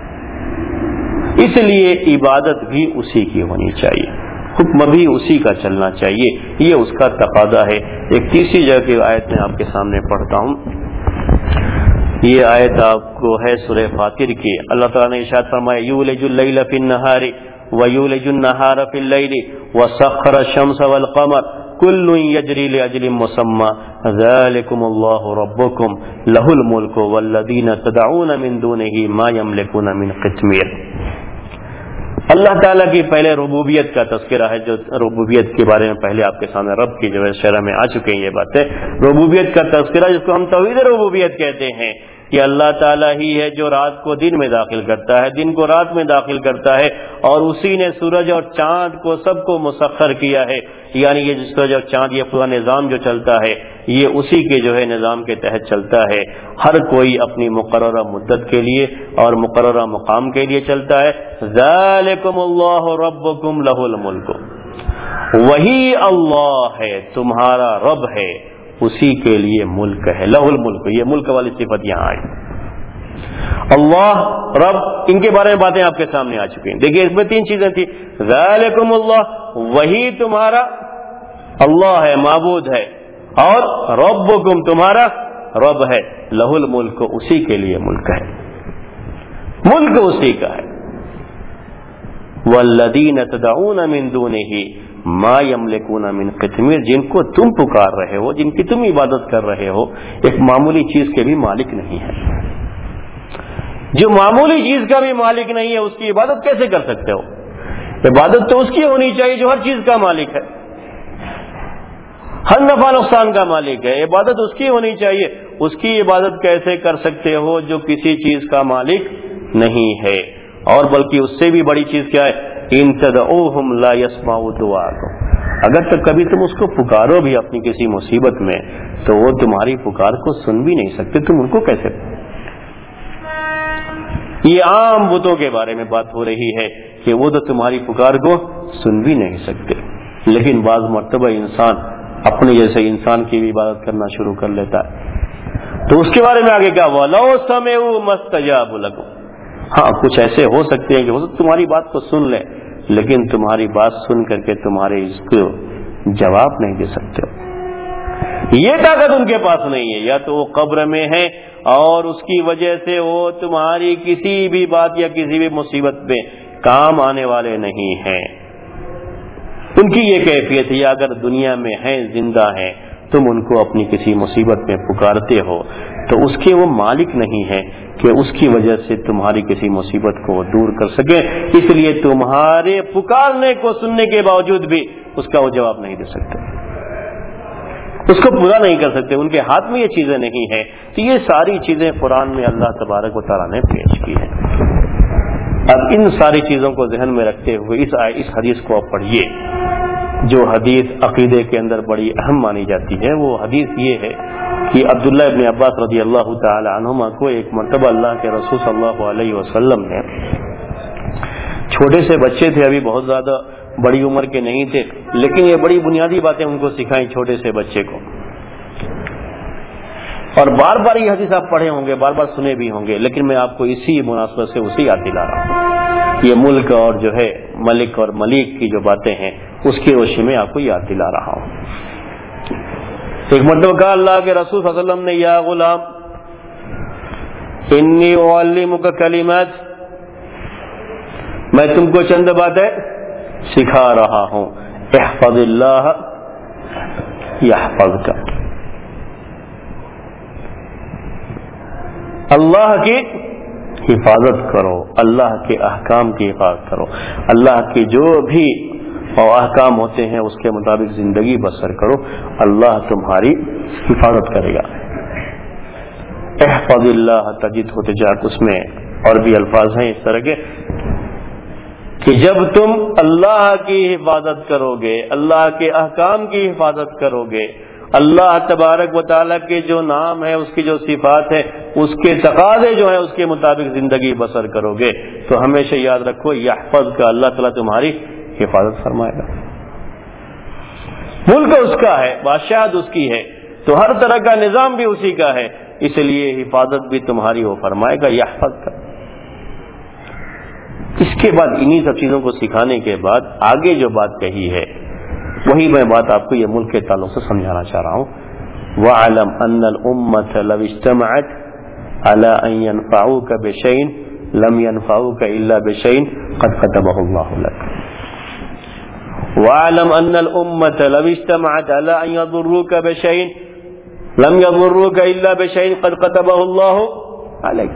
اس لیے عبادت بھی اسی کی ہونی چاہیے، حکم بھی اسی کا چلنا چاہیے، یہ اس کا تقاضا ہے۔ ایک تیسری جگہ کی آیت میں آپ کے سامنے پڑھتا ہوں، یہ آیت آپ کو ہے سورہ فاطر کی۔ اللہ تعالیٰ نے ارشاد فرمایا یولج اللیل فی النہار ویولج النہار فی اللیل وسخر الشمس والقمر کل یجری لاجل مسمی ذلکم اللہ ربکم لہ الملک والذین تدعون من دونہ ما یملکون من قطمیر۔ اللہ تعالیٰ کی پہلے ربوبیت کا تذکرہ ہے، جو ربوبیت کے بارے میں پہلے آپ کے سامنے رب کی جو ہے شرح میں آ چکے ہیں یہ باتیں۔ ربوبیت کا تذکرہ جس کو ہم توحید ربوبیت کہتے ہیں، کہ اللہ تعالیٰ ہی ہے جو رات کو دن میں داخل کرتا ہے، دن کو رات میں داخل کرتا ہے، اور اسی نے سورج اور چاند کو سب کو مسخر کیا ہے، یعنی یہ سورج اور چاند یہ پورا نظام جو چلتا ہے یہ اسی کے جو ہے نظام کے تحت چلتا ہے، ہر کوئی اپنی مقررہ مدت کے لیے اور مقررہ مقام کے لیے چلتا ہے۔ ذالکم اللہ ربکم لہ الملک، وہی اللہ ہے تمہارا رب ہے، اسی کے لیے ملک ہے، لہ الملک، یہ ملک والی صفت یہاں آئی۔ اللہ رب، ان کے بارے میں باتیں آپ کے سامنے آ چکی ہیں۔ دیکھیے اس میں تین چیزیں تھی، ذالکم اللہ، وہی تمہارا اللہ ہے، معبود ہے، اور ربکم تمہارا رب ہے، لہ الملک، اسی کے لیے ملک ہے، ملک اسی کا ہے۔ والذین تدعون من دونہ ما یملکون من قطمیر، جن کو تم پکار رہے ہو، جن کی تم عبادت کر رہے ہو، ایک معمولی چیز کے بھی مالک نہیں ہے۔ جو معمولی چیز کا بھی مالک نہیں ہے اس کی عبادت کیسے کر سکتے ہو؟ عبادت تو اس کی ہونی چاہیے جو ہر چیز کا مالک ہے، ہر نفع نقصان کا مالک ہے، عبادت اس کی ہونی چاہیے۔ اس کی عبادت کیسے کر سکتے ہو جو کسی چیز کا مالک نہیں ہے؟ اور بلکہ اس سے بھی بڑی چیز کیا ہے، ان تدعوہم لا یسمعوا دعاءکم، اگر تک کبھی تم اس کو پکارو بھی اپنی کسی مصیبت میں تو وہ تمہاری پکار کو سن بھی نہیں سکتے، تم ان کو کیسے؟ یہ عام بتوں کے بارے میں بات ہو رہی ہے کہ وہ تو تمہاری پکار کو سن بھی نہیں سکتے، لیکن بعض مرتبہ انسان اپنے جیسے انسان کی بھی عبادت کرنا شروع کر لیتا ہے، تو اس کے بارے میں آگے کیا، وَلَوْ سَمِعُوا مَا اسْتَجَابُوا لَكُمْ، ہاں کچھ ایسے ہو سکتے ہیں کہ وہ تمہاری بات کو سن لیں، لیکن تمہاری بات سن کر کے تمہارے اس کو جواب نہیں دے سکتے. یہ طاقت ان کے پاس نہیں ہے. یا تو وہ قبر میں ہے اور اس کی وجہ سے وہ تمہاری کسی بھی بات یا کسی بھی مصیبت میں کام آنے والے نہیں ہیں. ان کی یہ کیفیت ہے. یا اگر دنیا میں ہیں، زندہ ہیں، تم ان کو اپنی کسی مصیبت میں پکارتے ہو تو اس کے وہ مالک نہیں ہیں کہ اس کی وجہ سے تمہاری کسی مصیبت کو وہ دور کر سکے. اس لیے تمہارے پکارنے کو سننے کے باوجود بھی اس کا وہ جواب نہیں دے سکتے، اس کو پورا نہیں کر سکتے. ان کے ہاتھ میں یہ چیزیں نہیں ہیں. تو یہ ساری چیزیں قرآن میں اللہ تبارک و تعالیٰ نے پیش کی ہیں. اب ان ساری چیزوں کو ذہن میں رکھتے ہوئے اس اس حدیث کو آپ پڑھیے، جو حدیث عقیدے کے اندر بڑی اہم مانی جاتی ہے. وہ حدیث یہ ہے کہ عبداللہ ابن عباس رضی اللہ تعالی عنہما کو ایک مرتبہ اللہ کے رسول صلی اللہ علیہ وسلم نے، چھوٹے سے بچے تھے، ابھی بہت زیادہ بڑی عمر کے نہیں تھے، لیکن یہ بڑی بنیادی باتیں ان کو سکھائیں چھوٹے سے بچے کو. اور بار بار یہ حدیث آپ پڑھے ہوں گے، بار بار سنے بھی ہوں گے، لیکن میں آپ کو اسی مناسبت سے اسی یاد دلا رہا ہوں. یہ ملک اور جو ہے ملک اور ملیک کی جو باتیں ہیں اس کی روشنی میں آپ کو یاد دلا رہا ہوں. ایک مرتبہ کہا اللہ کے رسول صلی اللہ علیہ وسلم نے، یا غلام انی اعلمک کلمات، میں تم کو چند باتیں سکھا رہا ہوں. احفظ اللہ یحفظک، اللہ کی حفاظت کرو، اللہ کے احکام کی حفاظت کرو، اللہ کے جو بھی اور احکام ہوتے ہیں اس کے مطابق زندگی بسر کرو، اللہ تمہاری حفاظت کرے گا. احفظ اللہ تجدہ تجاہک، اس میں اور بھی الفاظ ہیں اس طرح کے کہ جب تم اللہ کی حفاظت کرو گے، اللہ کے احکام کی حفاظت کرو گے، اللہ تبارک و تعالیٰ کے جو نام ہے، اس کی جو صفات ہے، اس کے تقاضے جو ہیں اس کے مطابق زندگی بسر کرو گے، تو ہمیشہ یاد رکھو یحفظ کا، اللہ تعالیٰ تمہاری حفاظت فرمائے گا. ملک اس کا ہے، بادشاہت اس کی ہے، تو ہر طرح کا نظام بھی اسی کا ہے، اس لیے حفاظت بھی تمہاری وہ فرمائے گا یحفظ کا. اس کے بعد انہی سب چیزوں کو سکھانے کے بعد آگے جو بات کہی ہے وہی میں بات آپ کو یہ ملک کے تعلق سے سمجھانا چاہ رہا ہوں. وَاعْلَمْ أَنَّ الْأُمَّةَ لَوْ اجْتَمَعَتْ عَلَىٰ أَن يَنفَعُوكَ بِشَيْءٍ لَمْ يَنفَعُوكَ إِلَّا بِشَيْءٍ قَدْ كَتَبَهُ اللَّهُ لَكَ. وَاعْلَمْ أَنَّ الْأُمَّةَ لَوْ اجْتَمَعَتْ عَلَىٰ أَن يَضُرُّوكَ بِشَيْءٍ لَمْ يَضُرُّوكَ إِلَّا بِشَيْءٍ قَدْ كَتَبَهُ اللَّهُ عَلَيْكَ.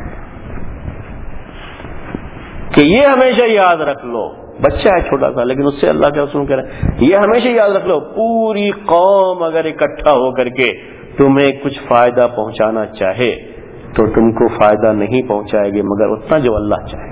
کہ یہ ہمیشہ یاد رکھ لو، بچہ ہے چھوٹا سا لیکن اس سے اللہ کے رسول کہہ رہے ہیں یہ ہمیشہ یاد رکھ لو، پوری قوم اگر اکٹھا ہو کر کے تمہیں کچھ فائدہ پہنچانا چاہے تو تم کو فائدہ نہیں پہنچائے گی مگر اتنا جو اللہ چاہے.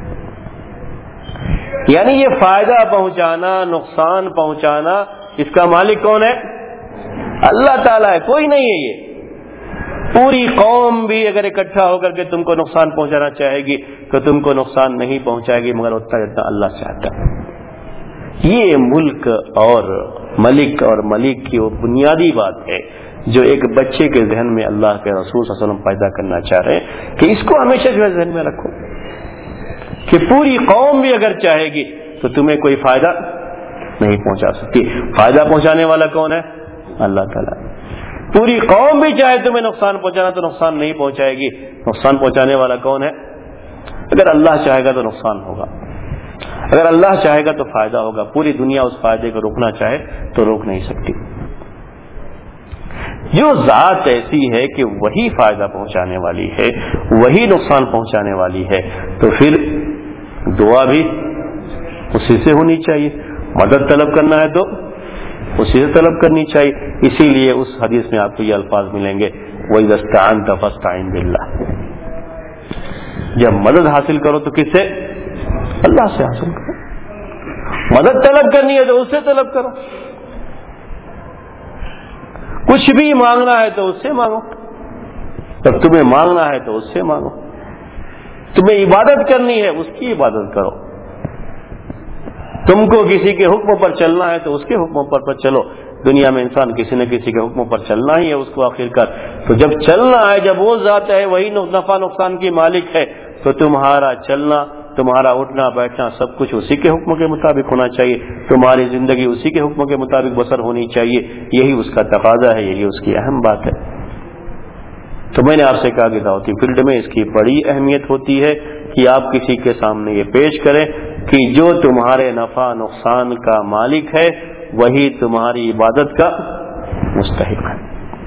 یعنی یہ فائدہ پہنچانا، نقصان پہنچانا، اس کا مالک کون ہے؟ اللہ تعالیٰ ہے، کوئی نہیں ہے. یہ پوری قوم بھی اگر اکٹھا ہو کر کے تم کو نقصان پہنچانا چاہے گی تو تم کو نقصان نہیں پہنچائے گی مگر اتنا جتنا اللہ چاہتا ہے. یہ ملک اور ملک اور ملک کی وہ بنیادی بات ہے جو ایک بچے کے ذہن میں اللہ کے رسول صلی اللہ علیہ وسلم پیدا کرنا چاہ رہے ہیں کہ اس کو ہمیشہ جو ہے ذہن میں رکھو کہ پوری قوم بھی اگر چاہے گی تو تمہیں کوئی فائدہ نہیں پہنچا سکتی. فائدہ پہنچانے والا کون ہے؟ اللہ تعالیٰ. پوری قوم بھی چاہے تمہیں نقصان پہنچانا تو نقصان نہیں پہنچائے گی. نقصان پہنچانے والا کون ہے؟ اگر اللہ چاہے گا تو نقصان ہوگا، اگر اللہ چاہے گا تو فائدہ ہوگا. پوری دنیا اس فائدے کو روکنا چاہے تو روک نہیں سکتی. جو ذات ایسی ہے کہ وہی فائدہ پہنچانے والی ہے، وہی نقصان پہنچانے والی ہے، تو پھر دعا بھی اسی سے ہونی چاہیے. مدد طلب کرنا ہے تو اسی سے طلب کرنی چاہیے. اسی لیے اس حدیث میں آپ کو یہ الفاظ ملیں گے وَإِذَا اسْتَعَنْتَ فَاسْتَعِنْ بِاللَّهِ. جب مدد حاصل کرو تو کس سے؟ اللہ سے حاصل کرو. مدد طلب کرنی ہے تو اس سے طلب کرو. کچھ بھی مانگنا ہے تو اس سے مانگو. جب تمہیں مانگنا ہے تو اس سے مانگو. تمہیں عبادت کرنی ہے اس کی عبادت کرو. تم کو کسی کے حکم پر چلنا ہے تو اس کے حکم پر, پر چلو. دنیا میں انسان کسی نہ کسی کے حکم پر چلنا ہی ہے اس کو آخر کار. تو جب چلنا ہے، جب وہ ذات ہے وہی نفع نقصان کی مالک ہے، تو تمہارا چلنا، تمہارا اٹھنا بیٹھنا سب کچھ اسی کے حکم کے مطابق ہونا چاہیے، تمہاری زندگی اسی کے حکم کے مطابق بسر ہونی چاہیے، یہی اس کا تقاضا ہے، یہی اس کی اہم بات ہے۔ تو میں نے آپ سے کہا کہ دعوتی فیلڈ میں اس کی بڑی اہمیت ہوتی ہے کہ آپ کسی کے سامنے یہ پیش کریں کہ جو تمہارے نفع نقصان کا مالک ہے وہی تمہاری عبادت کا مستحق ہے،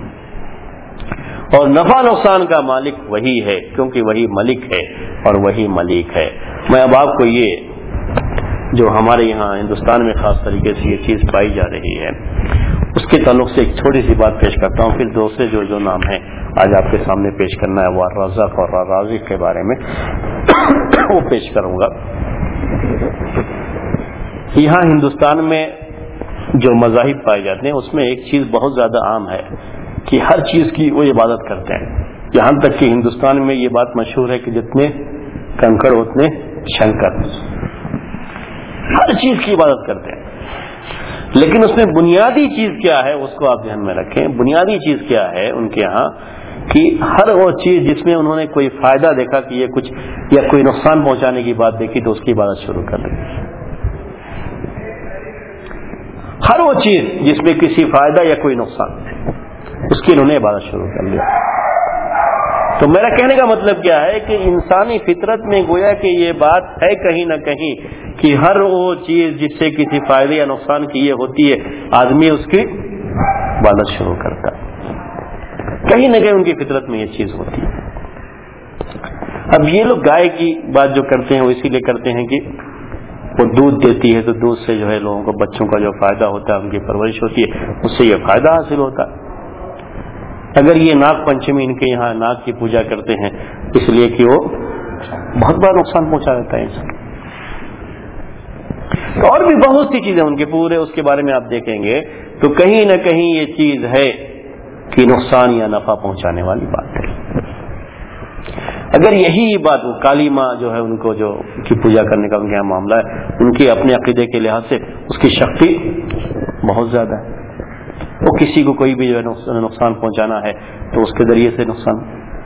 اور نفع نقصان کا مالک وہی ہے کیونکہ وہی ملک ہے اور وہی ملیک ہے۔ میں اب آپ کو یہ جو ہمارے یہاں ہندوستان میں خاص طریقے سے یہ چیز پائی جا رہی ہے اس کے تعلق سے ایک چھوٹی سی بات پیش کرتا ہوں، پھر دوسرے جو جو نام ہیں آج آپ کے سامنے پیش کرنا ہے وہ الرزاق اور الرازق کے بارے میں وہ پیش کروں گا۔ یہاں ہندوستان میں جو مذاہب پائے جاتے ہیں اس میں ایک چیز بہت زیادہ عام ہے کہ ہر چیز کی وہ عبادت کرتے ہیں، یہاں تک کہ ہندوستان میں یہ بات مشہور ہے کہ جتنے کنکڑ اتنے شنکر، ہر چیز کی عبادت کرتے ہیں، لیکن اس میں بنیادی چیز کیا ہے اس کو آپ ذہن میں رکھیں۔ بنیادی چیز کیا ہے ان کے ہاں کہ ہر وہ چیز جس میں انہوں نے کوئی فائدہ دیکھا کہ یہ کچھ یا کوئی نقصان پہنچانے کی بات دیکھی تو اس کی عبادت شروع کر دیں۔ ہر وہ چیز جس میں کسی فائدہ یا کوئی نقصان اس کی انہوں نے عبادت شروع کر لی۔ تو میرا کہنے کا مطلب کیا ہے کہ انسانی فطرت میں گویا کہ یہ بات ہے کہیں نہ کہیں کہ ہر وہ چیز جس سے کسی فائدے یا نقصان کی یہ ہوتی ہے آدمی اس کی عبادت شروع کرتا ہے، کہیں نہ کہیں ان کی فطرت میں یہ چیز ہوتی ہے۔ اب یہ لوگ گائے کی بات جو کرتے ہیں وہ اسی لیے کرتے ہیں کہ وہ دودھ دیتی ہے تو دودھ سے جو ہے لوگوں کو بچوں کا جو فائدہ ہوتا ہے ان کی پرورش ہوتی ہے اس سے یہ فائدہ حاصل ہوتا ہے۔ اگر یہ ناگ پنچمی ان کے یہاں ناگ کی پوجا کرتے ہیں اس لیے کہ وہ بہت بڑا نقصان پہنچا دیتا ہے انسان، اور بھی بہت سی چیزیں ان کے پورے اس کے بارے میں آپ دیکھیں گے تو کہیں نہ کہیں یہ چیز ہے کہ نقصان یا نفع پہنچانے والی بات ہے۔ اگر یہی بات وہ کالی ماں جو ہے ان کو جو کی پوجا کرنے کا ان کے یہاں معاملہ ہے، ان کے اپنے عقیدے کے لحاظ سے اس کی شکتی بہت زیادہ ہے، وہ کسی کو کوئی بھی جو ہے نقصان پہنچانا ہے تو اس کے ذریعے سے نقصان۔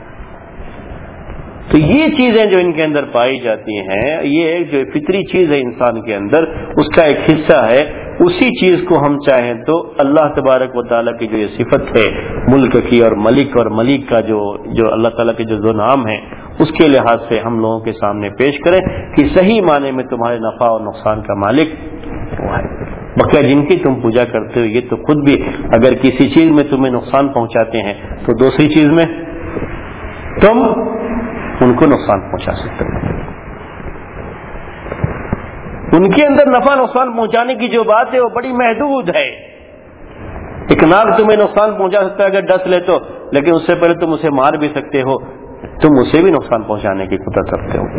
تو یہ چیزیں جو ان کے اندر پائی جاتی ہیں یہ ایک جو فطری چیز ہے انسان کے اندر اس کا ایک حصہ ہے، اسی چیز کو ہم چاہیں تو اللہ تبارک و تعالیٰ کی جو یہ صفت ہے ملک کی اور ملک اور ملیک کا جو جو اللہ تعالیٰ کے جو دو نام ہیں اس کے لحاظ سے ہم لوگوں کے سامنے پیش کریں کہ صحیح معنی میں تمہارے نفع اور نقصان کا مالک وہ ہے۔ بقیہ جن کی تم پوجا کرتے ہو یہ تو خود بھی اگر کسی چیز میں تمہیں نقصان پہنچاتے ہیں تو دوسری چیز میں تم ان کو نقصان پہنچا سکتے ہیں۔ ان کے اندر نفع نقصان پہنچانے کی جو بات ہے وہ بڑی محدود ہے۔ ایک ناگ تمہیں نقصان پہنچا سکتا ہے اگر ڈس لے تو، لیکن اس سے پہلے تم اسے مار بھی سکتے ہو، تم اسے بھی نقصان پہنچانے کی قدرت رکھتے ہو۔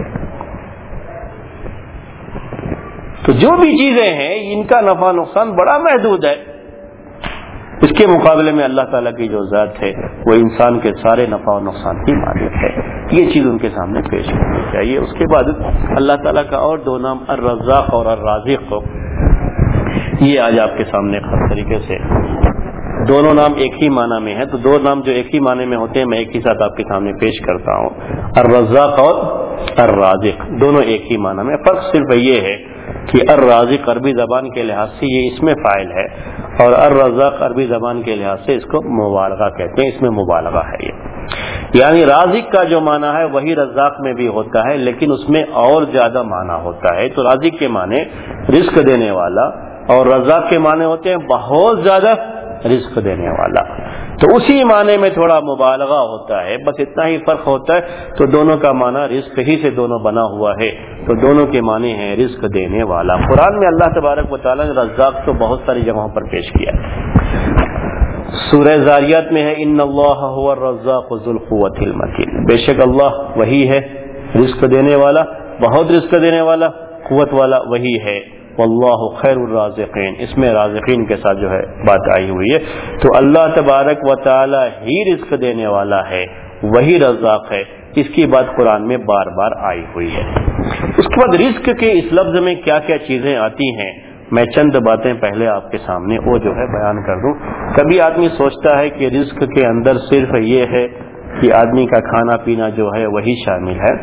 تو جو بھی چیزیں ہیں ان کا نفع نقصان بڑا محدود ہے، اس کے مقابلے میں اللہ تعالیٰ کی جو ذات ہے وہ انسان کے سارے نفع و نقصان کی مالک ہے۔ یہ چیز ان کے سامنے پیش کرنی چاہیے۔ اس کے بعد اللہ تعالیٰ کا اور دو نام الرزاق اور الرازق کو یہ آج آپ کے سامنے خاص طریقے سے دونوں نام ایک ہی معنی میں ہیں، تو دو نام جو ایک ہی معنی میں ہوتے ہیں میں ایک ہی ساتھ آپ کے سامنے پیش کرتا ہوں۔ الرزاق اور الرازق دونوں ایک ہی معنی میں، فرق صرف یہ ہے کہ الرازق عربی زبان کے لحاظ سے یہ اس میں فاعل ہے اور الرزاق عربی زبان کے لحاظ سے اس کو مبالغہ کہتے ہیں، اس میں مبالغہ ہے یہ، یعنی رازق کا جو معنی ہے وہی رزاق میں بھی ہوتا ہے لیکن اس میں اور زیادہ معنی ہوتا ہے۔ تو رازق کے معنی رزق دینے والا اور رزاق کے معنی ہوتے ہیں بہت زیادہ رزق دینے والا، تو اسی معنی میں تھوڑا مبالغہ ہوتا ہے، بس اتنا ہی فرق ہوتا ہے۔ تو دونوں کا معنی رزق ہی سے دونوں بنا ہوا ہے، تو دونوں کے معنی ہیں رزق دینے والا۔ قرآن میں اللہ تبارک و تعالیٰ نے رزاق تو بہت ساری جگہوں پر پیش کیا ہے۔ سورہ زاریات میں ہے ان اللہ هو الرزاق ذو القوۃ المتین، بے شک اللہ وہی ہے رزق دینے والا، بہت رزق دینے والا، قوت والا وہی ہے۔ واللہ خیر الرازقین، اس میں رازقین کے ساتھ جو ہے بات آئی ہوئی ہے، تو اللہ تبارک و تعالی ہی رزق دینے والا ہے، وہی رزاق ہے، اس کی بات قرآن میں بار بار آئی ہوئی ہے۔ اس کے بعد رزق کے اس لفظ میں کیا کیا چیزیں آتی ہیں میں چند باتیں پہلے آپ کے سامنے وہ جو ہے بیان کر دوں۔ کبھی آدمی سوچتا ہے کہ رزق کے اندر صرف یہ ہے کہ آدمی کا کھانا پینا جو ہے وہی شامل ہے،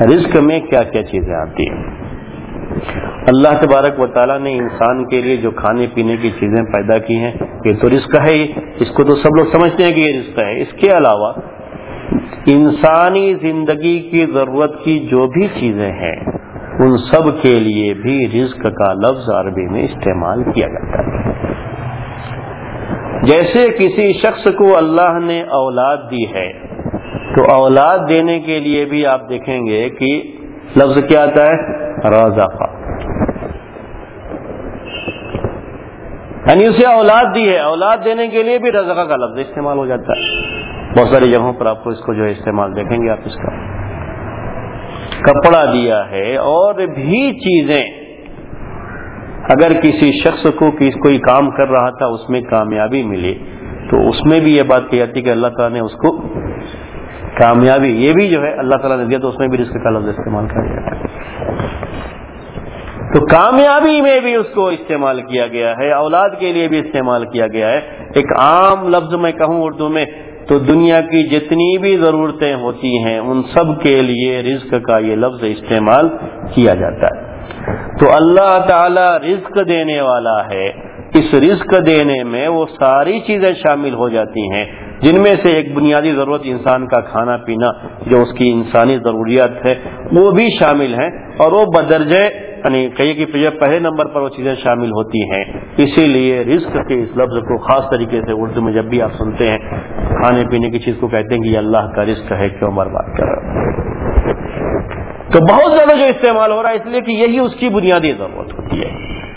رزق میں کیا کیا چیزیں آتی ہیں. اللہ تبارک و تعالیٰ نے انسان کے لیے جو کھانے پینے کی چیزیں پیدا کی ہیں یہ تو رزق ہے ہی، اس کو تو سب لوگ سمجھتے ہیں کہ یہ رزق ہے. اس کے علاوہ انسانی زندگی کی ضرورت کی جو بھی چیزیں ہیں ان سب کے لیے بھی رزق کا لفظ عربی میں استعمال کیا جاتا ہے. جیسے کسی شخص کو اللہ نے اولاد دی ہے تو اولاد دینے کے لیے بھی آپ دیکھیں گے کہ لفظ کیا آتا ہے؟ رزق. یعنی اسے اولاد دی ہے، اولاد دینے کے لیے بھی رزق کا لفظ استعمال ہو جاتا ہے. بہت ساری جگہوں پر آپ کو اس کو جو ہے استعمال دیکھیں گے آپ اس کا. کپڑا دیا ہے اور بھی چیزیں. اگر کسی شخص کو کوئی کام کر رہا تھا اس میں کامیابی ملی تو اس میں بھی یہ بات کہی جاتی کہ اللہ تعالیٰ نے اس کو کامیابی، یہ بھی جو ہے اللہ تعالیٰ نے دیا تو اس میں بھی رزق کا لفظ استعمال کیا جاتا ہے. تو کامیابی میں بھی اس کو استعمال کیا گیا ہے، اولاد کے لیے بھی استعمال کیا گیا ہے. ایک عام لفظ میں کہوں اردو میں تو دنیا کی جتنی بھی ضرورتیں ہوتی ہیں ان سب کے لیے رزق کا یہ لفظ استعمال کیا جاتا ہے. تو اللہ تعالی رزق دینے والا ہے. اس رزق دینے میں وہ ساری چیزیں شامل ہو جاتی ہیں جن میں سے ایک بنیادی ضرورت انسان کا کھانا پینا جو اس کی انسانی ضروریات ہے وہ بھی شامل ہیں، اور وہ بدرجے یعنی کہیے کہ پہلے نمبر پر وہ چیزیں شامل ہوتی ہیں. اسی لیے رزق کے اس لفظ کو خاص طریقے سے اردو میں جب بھی آپ سنتے ہیں کھانے پینے کی چیز کو کہتے ہیں کہ یہ اللہ کا رزق ہے، کیوں برباد کر رہا ہے. تو بہت زیادہ جو استعمال ہو رہا ہے اس لیے کہ یہی اس کی بنیادی ضرورت ہوتی ہے.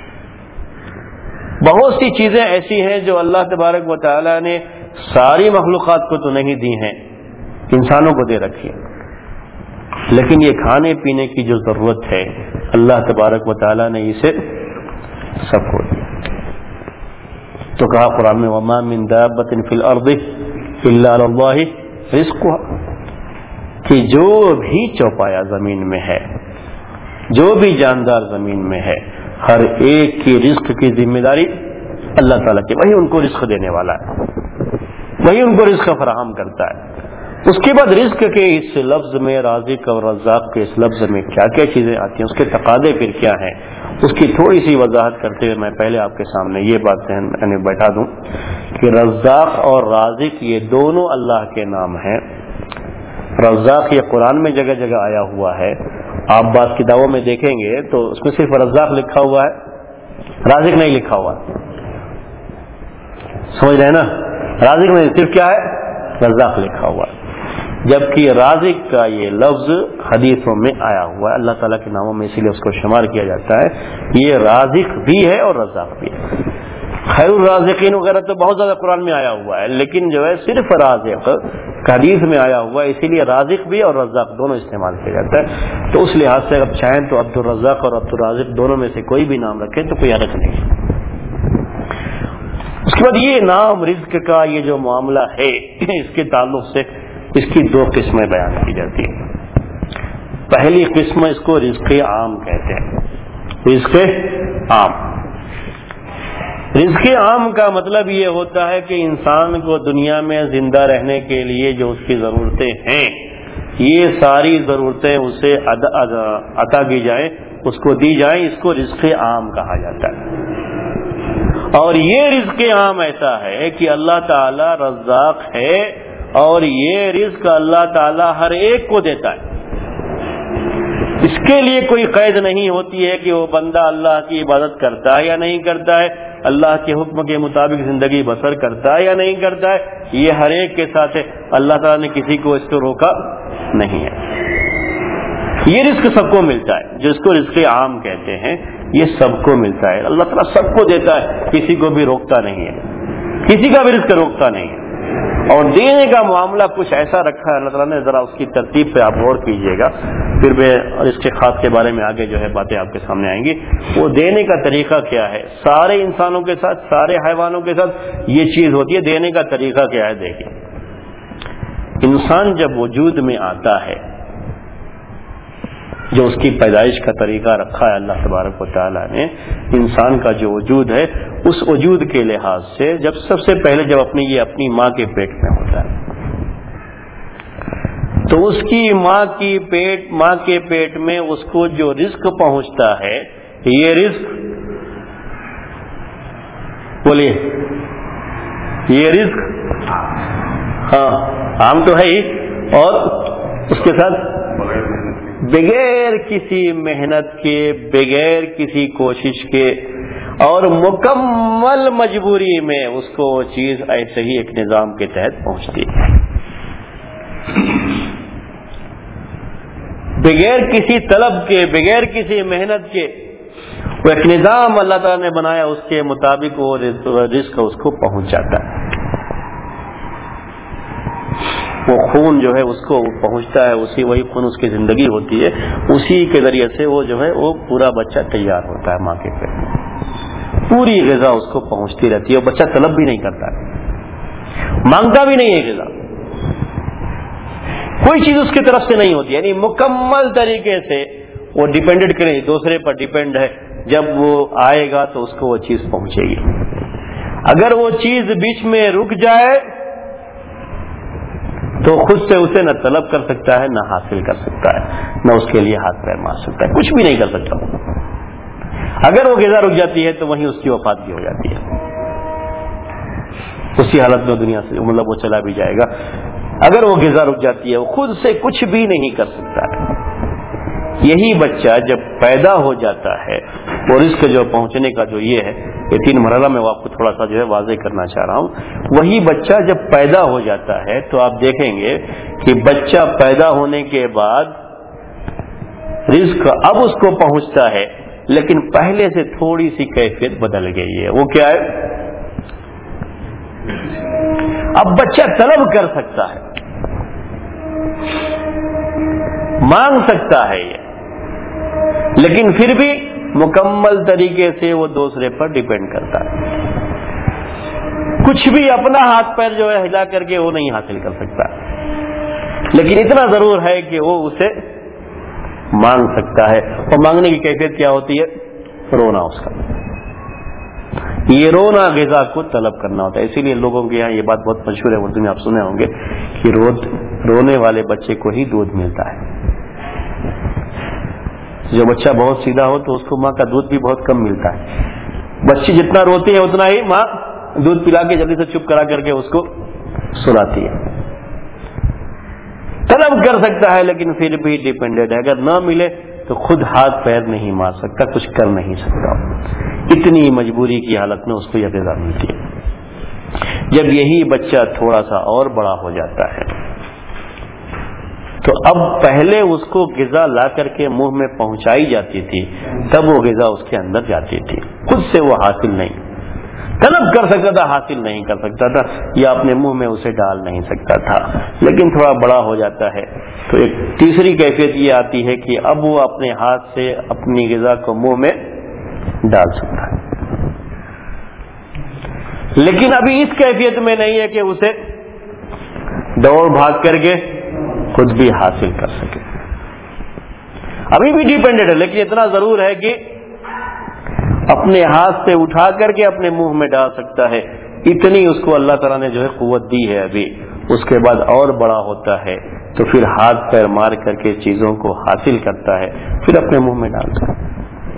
بہت سی چیزیں ایسی ہیں جو اللہ تبارک و تعالی نے ساری مخلوقات کو تو نہیں دی ہیں، انسانوں کو دے رکھی ہے، لیکن یہ کھانے پینے کی جو ضرورت ہے اللہ تبارک و تعالی نے اسے سب کو دیا. تو کہا قرآن میں وما من دابۃ فی الارض الا علی اللہ رزقها، کہ جو بھی چوپایا زمین میں ہے، جو بھی جاندار زمین میں ہے، ہر ایک کی رزق کی ذمہ داری اللہ تعالیٰ کی. وہی ان کو رزق دینے والا ہے، وہی ان کو رزق فراہم کرتا ہے. اس کے بعد رزق کے اس لفظ میں رازق اور رزاق کے اس لفظ میں کیا کیا چیزیں آتی ہیں، اس کے تقاضے پھر کیا ہیں، اس کی تھوڑی سی وضاحت کرتے ہوئے میں پہلے آپ کے سامنے یہ بات یعنی بیٹھا دوں کہ رزاق اور رازق یہ دونوں اللہ کے نام ہیں. رزاق یہ قرآن میں جگہ جگہ آیا ہوا ہے. آپ بعض کتابوں میں دیکھیں گے تو اس میں صرف رزاق لکھا ہوا ہے، رازق نہیں لکھا ہوا. سمجھ رہے ہیں نا؟ رازق میں صرف کیا ہے؟ رزاق لکھا ہوا ہے. جبکہ رازق کا یہ لفظ حدیثوں میں آیا ہوا ہے، اللہ تعالیٰ کے ناموں میں اسی لیے اس کو شمار کیا جاتا ہے. یہ رازق بھی ہے اور رزاق بھی ہے. خیر الرازقین وغیرہ تو بہت زیادہ قرآن میں آیا ہوا ہے، لیکن جو ہے صرف رازق حدیث میں آیا ہوا ہے، اسی لیے رازق بھی اور رزاق دونوں استعمال کیا جاتا ہے. تو اس لحاظ سے اگر چاہیں تو عبد الرزاق اور عبد الرازق دونوں میں سے کوئی بھی نام رکھیں تو کوئی حرج نہیں. اس کے بعد یہ نام رزق کا یہ جو معاملہ ہے اس کے تعلق سے اس کی دو قسمیں بیان کی جاتی ہیں. پہلی قسم اس کو رزق عام کہتے ہیں. رزق عام رزق عام کا مطلب یہ ہوتا ہے کہ انسان کو دنیا میں زندہ رہنے کے لیے جو اس کی ضرورتیں ہیں یہ ساری ضرورتیں اسے عطا کی جائیں، اس کو دی جائیں. اس کو رزق عام کہا جاتا ہے. اور یہ رزق عام ایسا ہے کہ اللہ تعالی رزاق ہے اور یہ رزق اللہ تعالی ہر ایک کو دیتا ہے. اس کے لیے کوئی قید نہیں ہوتی ہے کہ وہ بندہ اللہ کی عبادت کرتا ہے یا نہیں کرتا ہے، اللہ کے حکم کے مطابق زندگی بسر کرتا ہے یا نہیں کرتا ہے. یہ ہر ایک کے ساتھ ہے، اللہ تعالیٰ نے کسی کو اس کو روکا نہیں ہے. یہ رزق سب کو ملتا ہے، جو اس کو رزق عام کہتے ہیں. یہ سب کو ملتا ہے، اللہ تعالیٰ سب کو دیتا ہے، کسی کو بھی روکتا نہیں ہے، کسی کا بھی رزق روکتا نہیں ہے. اور دینے کا معاملہ کچھ ایسا رکھا ہے اللہ تعالیٰ نے، ذرا اس کی ترتیب پہ آپ غور کیجئے گا، پھر میں اس کے خاص کے بارے میں آگے جو ہے باتیں آپ کے سامنے آئیں گی. وہ دینے کا طریقہ کیا ہے، سارے انسانوں کے ساتھ سارے حیوانوں کے ساتھ یہ چیز ہوتی ہے. دینے کا طریقہ کیا ہے؟ دیکھیں، انسان جب وجود میں آتا ہے، جو اس کی پیدائش کا طریقہ رکھا ہے اللہ تبارک و تعالیٰ نے، انسان کا جو وجود ہے اس وجود کے لحاظ سے جب سب سے پہلے جب اپنی یہ اپنی ماں کے پیٹ میں ہوتا ہے تو اس کی ماں کی پیٹ ماں کے پیٹ میں اس کو جو رزق پہنچتا ہے، یہ رزق بولیے یہ رزق ہاں عام تو ہے ہی، اور اس کے ساتھ بغیر کسی محنت کے، بغیر کسی کوشش کے اور مکمل مجبوری میں اس کو وہ چیز ایسے ہی ایک نظام کے تحت پہنچتی ہے، بغیر کسی طلب کے، بغیر کسی محنت کے، وہ ایک نظام اللہ تعالیٰ نے بنایا، اس کے مطابق وہ رزق اس کو پہنچ جاتا ہے۔ وہ خون جو ہے اس کو پہنچتا ہے، اسی وہی خون اس کی زندگی ہوتی ہے، اسی کے ذریعے سے وہ جو ہے وہ پورا بچہ تیار ہوتا ہے ماں کے پیٹ میں، پوری غذا اس کو پہنچتی رہتی ہے، اور بچہ طلب بھی نہیں کرتا ہے، مانگتا بھی نہیں ہے غذا، کوئی چیز اس کی طرف سے نہیں ہوتی، یعنی مکمل طریقے سے وہ ڈیپینڈنٹ کرے، دوسرے پر ڈیپینڈ ہے، جب وہ آئے گا تو اس کو وہ چیز پہنچے گی، اگر وہ چیز بیچ میں رک جائے تو خود سے اسے نہ طلب کر سکتا ہے، نہ حاصل کر سکتا ہے، نہ اس کے لیے ہاتھ پیر مار سکتا ہے، کچھ بھی نہیں کر سکتا۔ اگر وہ غذا رک جاتی ہے تو وہیں اس کی وفات بھی ہو جاتی ہے، اسی حالت میں دنیا سے مطلب وہ چلا بھی جائے گا۔ اگر وہ غذا رک جاتی ہے وہ خود سے کچھ بھی نہیں کر سکتا ہے۔ یہی بچہ جب پیدا ہو جاتا ہے، اور اس کے جو پہنچنے کا جو یہ ہے، یہ تین مرحلہ میں آپ کو تھوڑا سا جو ہے واضح کرنا چاہ رہا ہوں۔ وہی بچہ جب پیدا ہو جاتا ہے تو آپ دیکھیں گے کہ بچہ پیدا ہونے کے بعد رزق اب اس کو پہنچتا ہے، لیکن پہلے سے تھوڑی سی کیفیت بدل گئی ہے۔ وہ کیا ہے؟ اب بچہ طلب کر سکتا ہے، مانگ سکتا ہے یہ، لیکن پھر بھی مکمل طریقے سے وہ دوسرے پر ڈیپینڈ کرتا ہے، کچھ بھی اپنا ہاتھ پیر جو ہے ہلا کر کے وہ نہیں حاصل کر سکتا، لیکن اتنا ضرور ہے کہ وہ اسے مانگ سکتا ہے۔ اور مانگنے کی کیفیت کیا ہوتی ہے؟ رونا، اس کا یہ رونا غذا کو طلب کرنا ہوتا ہے۔ اسی لیے لوگوں کے یہاں یہ بات بہت مشہور ہے، اردو میں آپ سنے ہوں گے کہ رو رونے والے بچے کو ہی دودھ ملتا ہے۔ جو بچہ بہت سیدھا ہو تو اس کو ماں کا دودھ بھی بہت کم ملتا ہے، بچی جتنا روتی ہے اتنا ہی ماں دودھ پلا کے جلدی سے چپ کرا کر کے اس کو سلاتی ہے۔ طلب کر سکتا ہے لیکن پھر بھی ڈیپینڈنٹ ہے، اگر نہ ملے تو خود ہاتھ پیر نہیں مار سکتا، کچھ کر نہیں سکتا، اتنی مجبوری کی حالت میں اس کو یہ غذا ملتی ہے۔ جب یہی بچہ تھوڑا سا اور بڑا ہو جاتا ہے تو اب پہلے اس کو غذا لا کر کے منہ میں پہنچائی جاتی تھی، تب وہ غذا اس کے اندر جاتی تھی، خود سے وہ حاصل نہیں، طلب کر سکتا تھا، حاصل نہیں کر سکتا تھا، یا اپنے منہ میں اسے ڈال نہیں سکتا تھا۔ لیکن تھوڑا بڑا ہو جاتا ہے تو ایک تیسری کیفیت یہ آتی ہے کہ اب وہ اپنے ہاتھ سے اپنی غذا کو منہ میں ڈال سکتا ہے، لیکن ابھی اس کیفیت میں نہیں ہے کہ اسے دوڑ بھاگ کر کے خود بھی حاصل کر سکے، ابھی بھی ڈیپینڈنٹ ہے، لیکن اتنا ضرور ہے کہ اپنے ہاتھ سے اٹھا کر کے اپنے منہ میں ڈال سکتا ہے، اتنی اس کو اللہ تعالیٰ نے جو ہے قوت دی ہے۔ ابھی اس کے بعد اور بڑا ہوتا ہے تو پھر ہاتھ پیر مار کر کے چیزوں کو حاصل کرتا ہے، پھر اپنے منہ میں ڈالتا ہے۔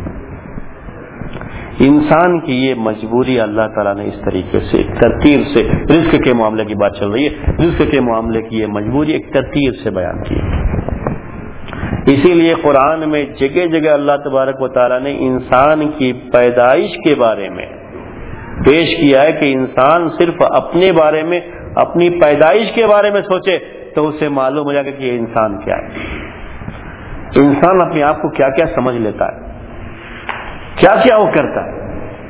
انسان کی یہ مجبوری اللہ تعالیٰ نے اس طریقے سے ترتیب سے، رزق کے معاملے کی بات چل رہی ہے، رزق کے معاملے کی یہ مجبوری ایک ترتیب سے بیان کی ہے۔ اسی لیے قرآن میں جگہ جگہ اللہ تبارک و تعالیٰ نے انسان کی پیدائش کے بارے میں پیش کیا ہے کہ انسان صرف اپنے بارے میں، اپنی پیدائش کے بارے میں سوچے تو اسے معلوم ہو جائے گا کہ یہ انسان کیا ہے، انسان اپنے آپ کو کیا کیا سمجھ لیتا ہے، کیا کیا وہ کرتا ہے،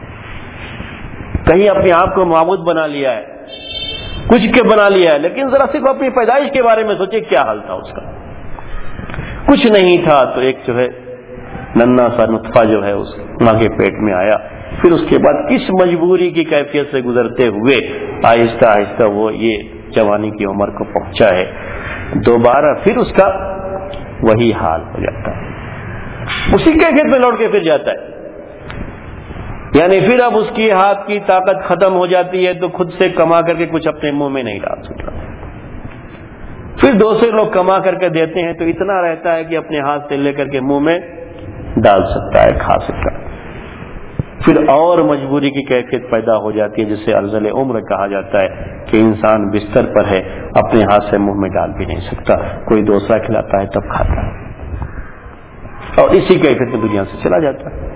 کہیں اپنے آپ کو معبود بنا لیا ہے، کچھ کے بنا لیا ہے، لیکن ذرا صرف اپنی پیدائش کے بارے میں سوچے کیا حال تھا اس کا، کچھ نہیں تھا تو ایک جو ہے ننھا سا نطفہ جو ہے اس ماں کے پیٹ میں آیا، پھر اس کے بعد کس مجبوری کی کیفیت سے گزرتے ہوئے آہستہ آہستہ وہ یہ جوانی کی عمر کو پہنچا ہے، دوبارہ پھر اس کا وہی حال ہو جاتا ہے، اسی کیفیت میں لوٹ کے پھر جاتا ہے، یعنی پھر اب اس کی ہاتھ کی طاقت ختم ہو جاتی ہے تو خود سے کما کر کے کچھ اپنے منہ میں نہیں ڈال سکتا، پھر دوسرے لوگ کما کر کے دیتے ہیں تو اتنا رہتا ہے کہ اپنے ہاتھ سے لے کر کے منہ میں ڈال سکتا ہے، کھا سکتا ہے. پھر اور مجبوری کی کیفیت پیدا ہو جاتی ہے جسے ارذل عمر کہا جاتا ہے کہ انسان بستر پر ہے، اپنے ہاتھ سے منہ میں ڈال بھی نہیں سکتا، کوئی دوسرا کھلاتا ہے تب کھاتا ہے، اور اسی کیفیت میں دنیا سے چلا جاتا ہے.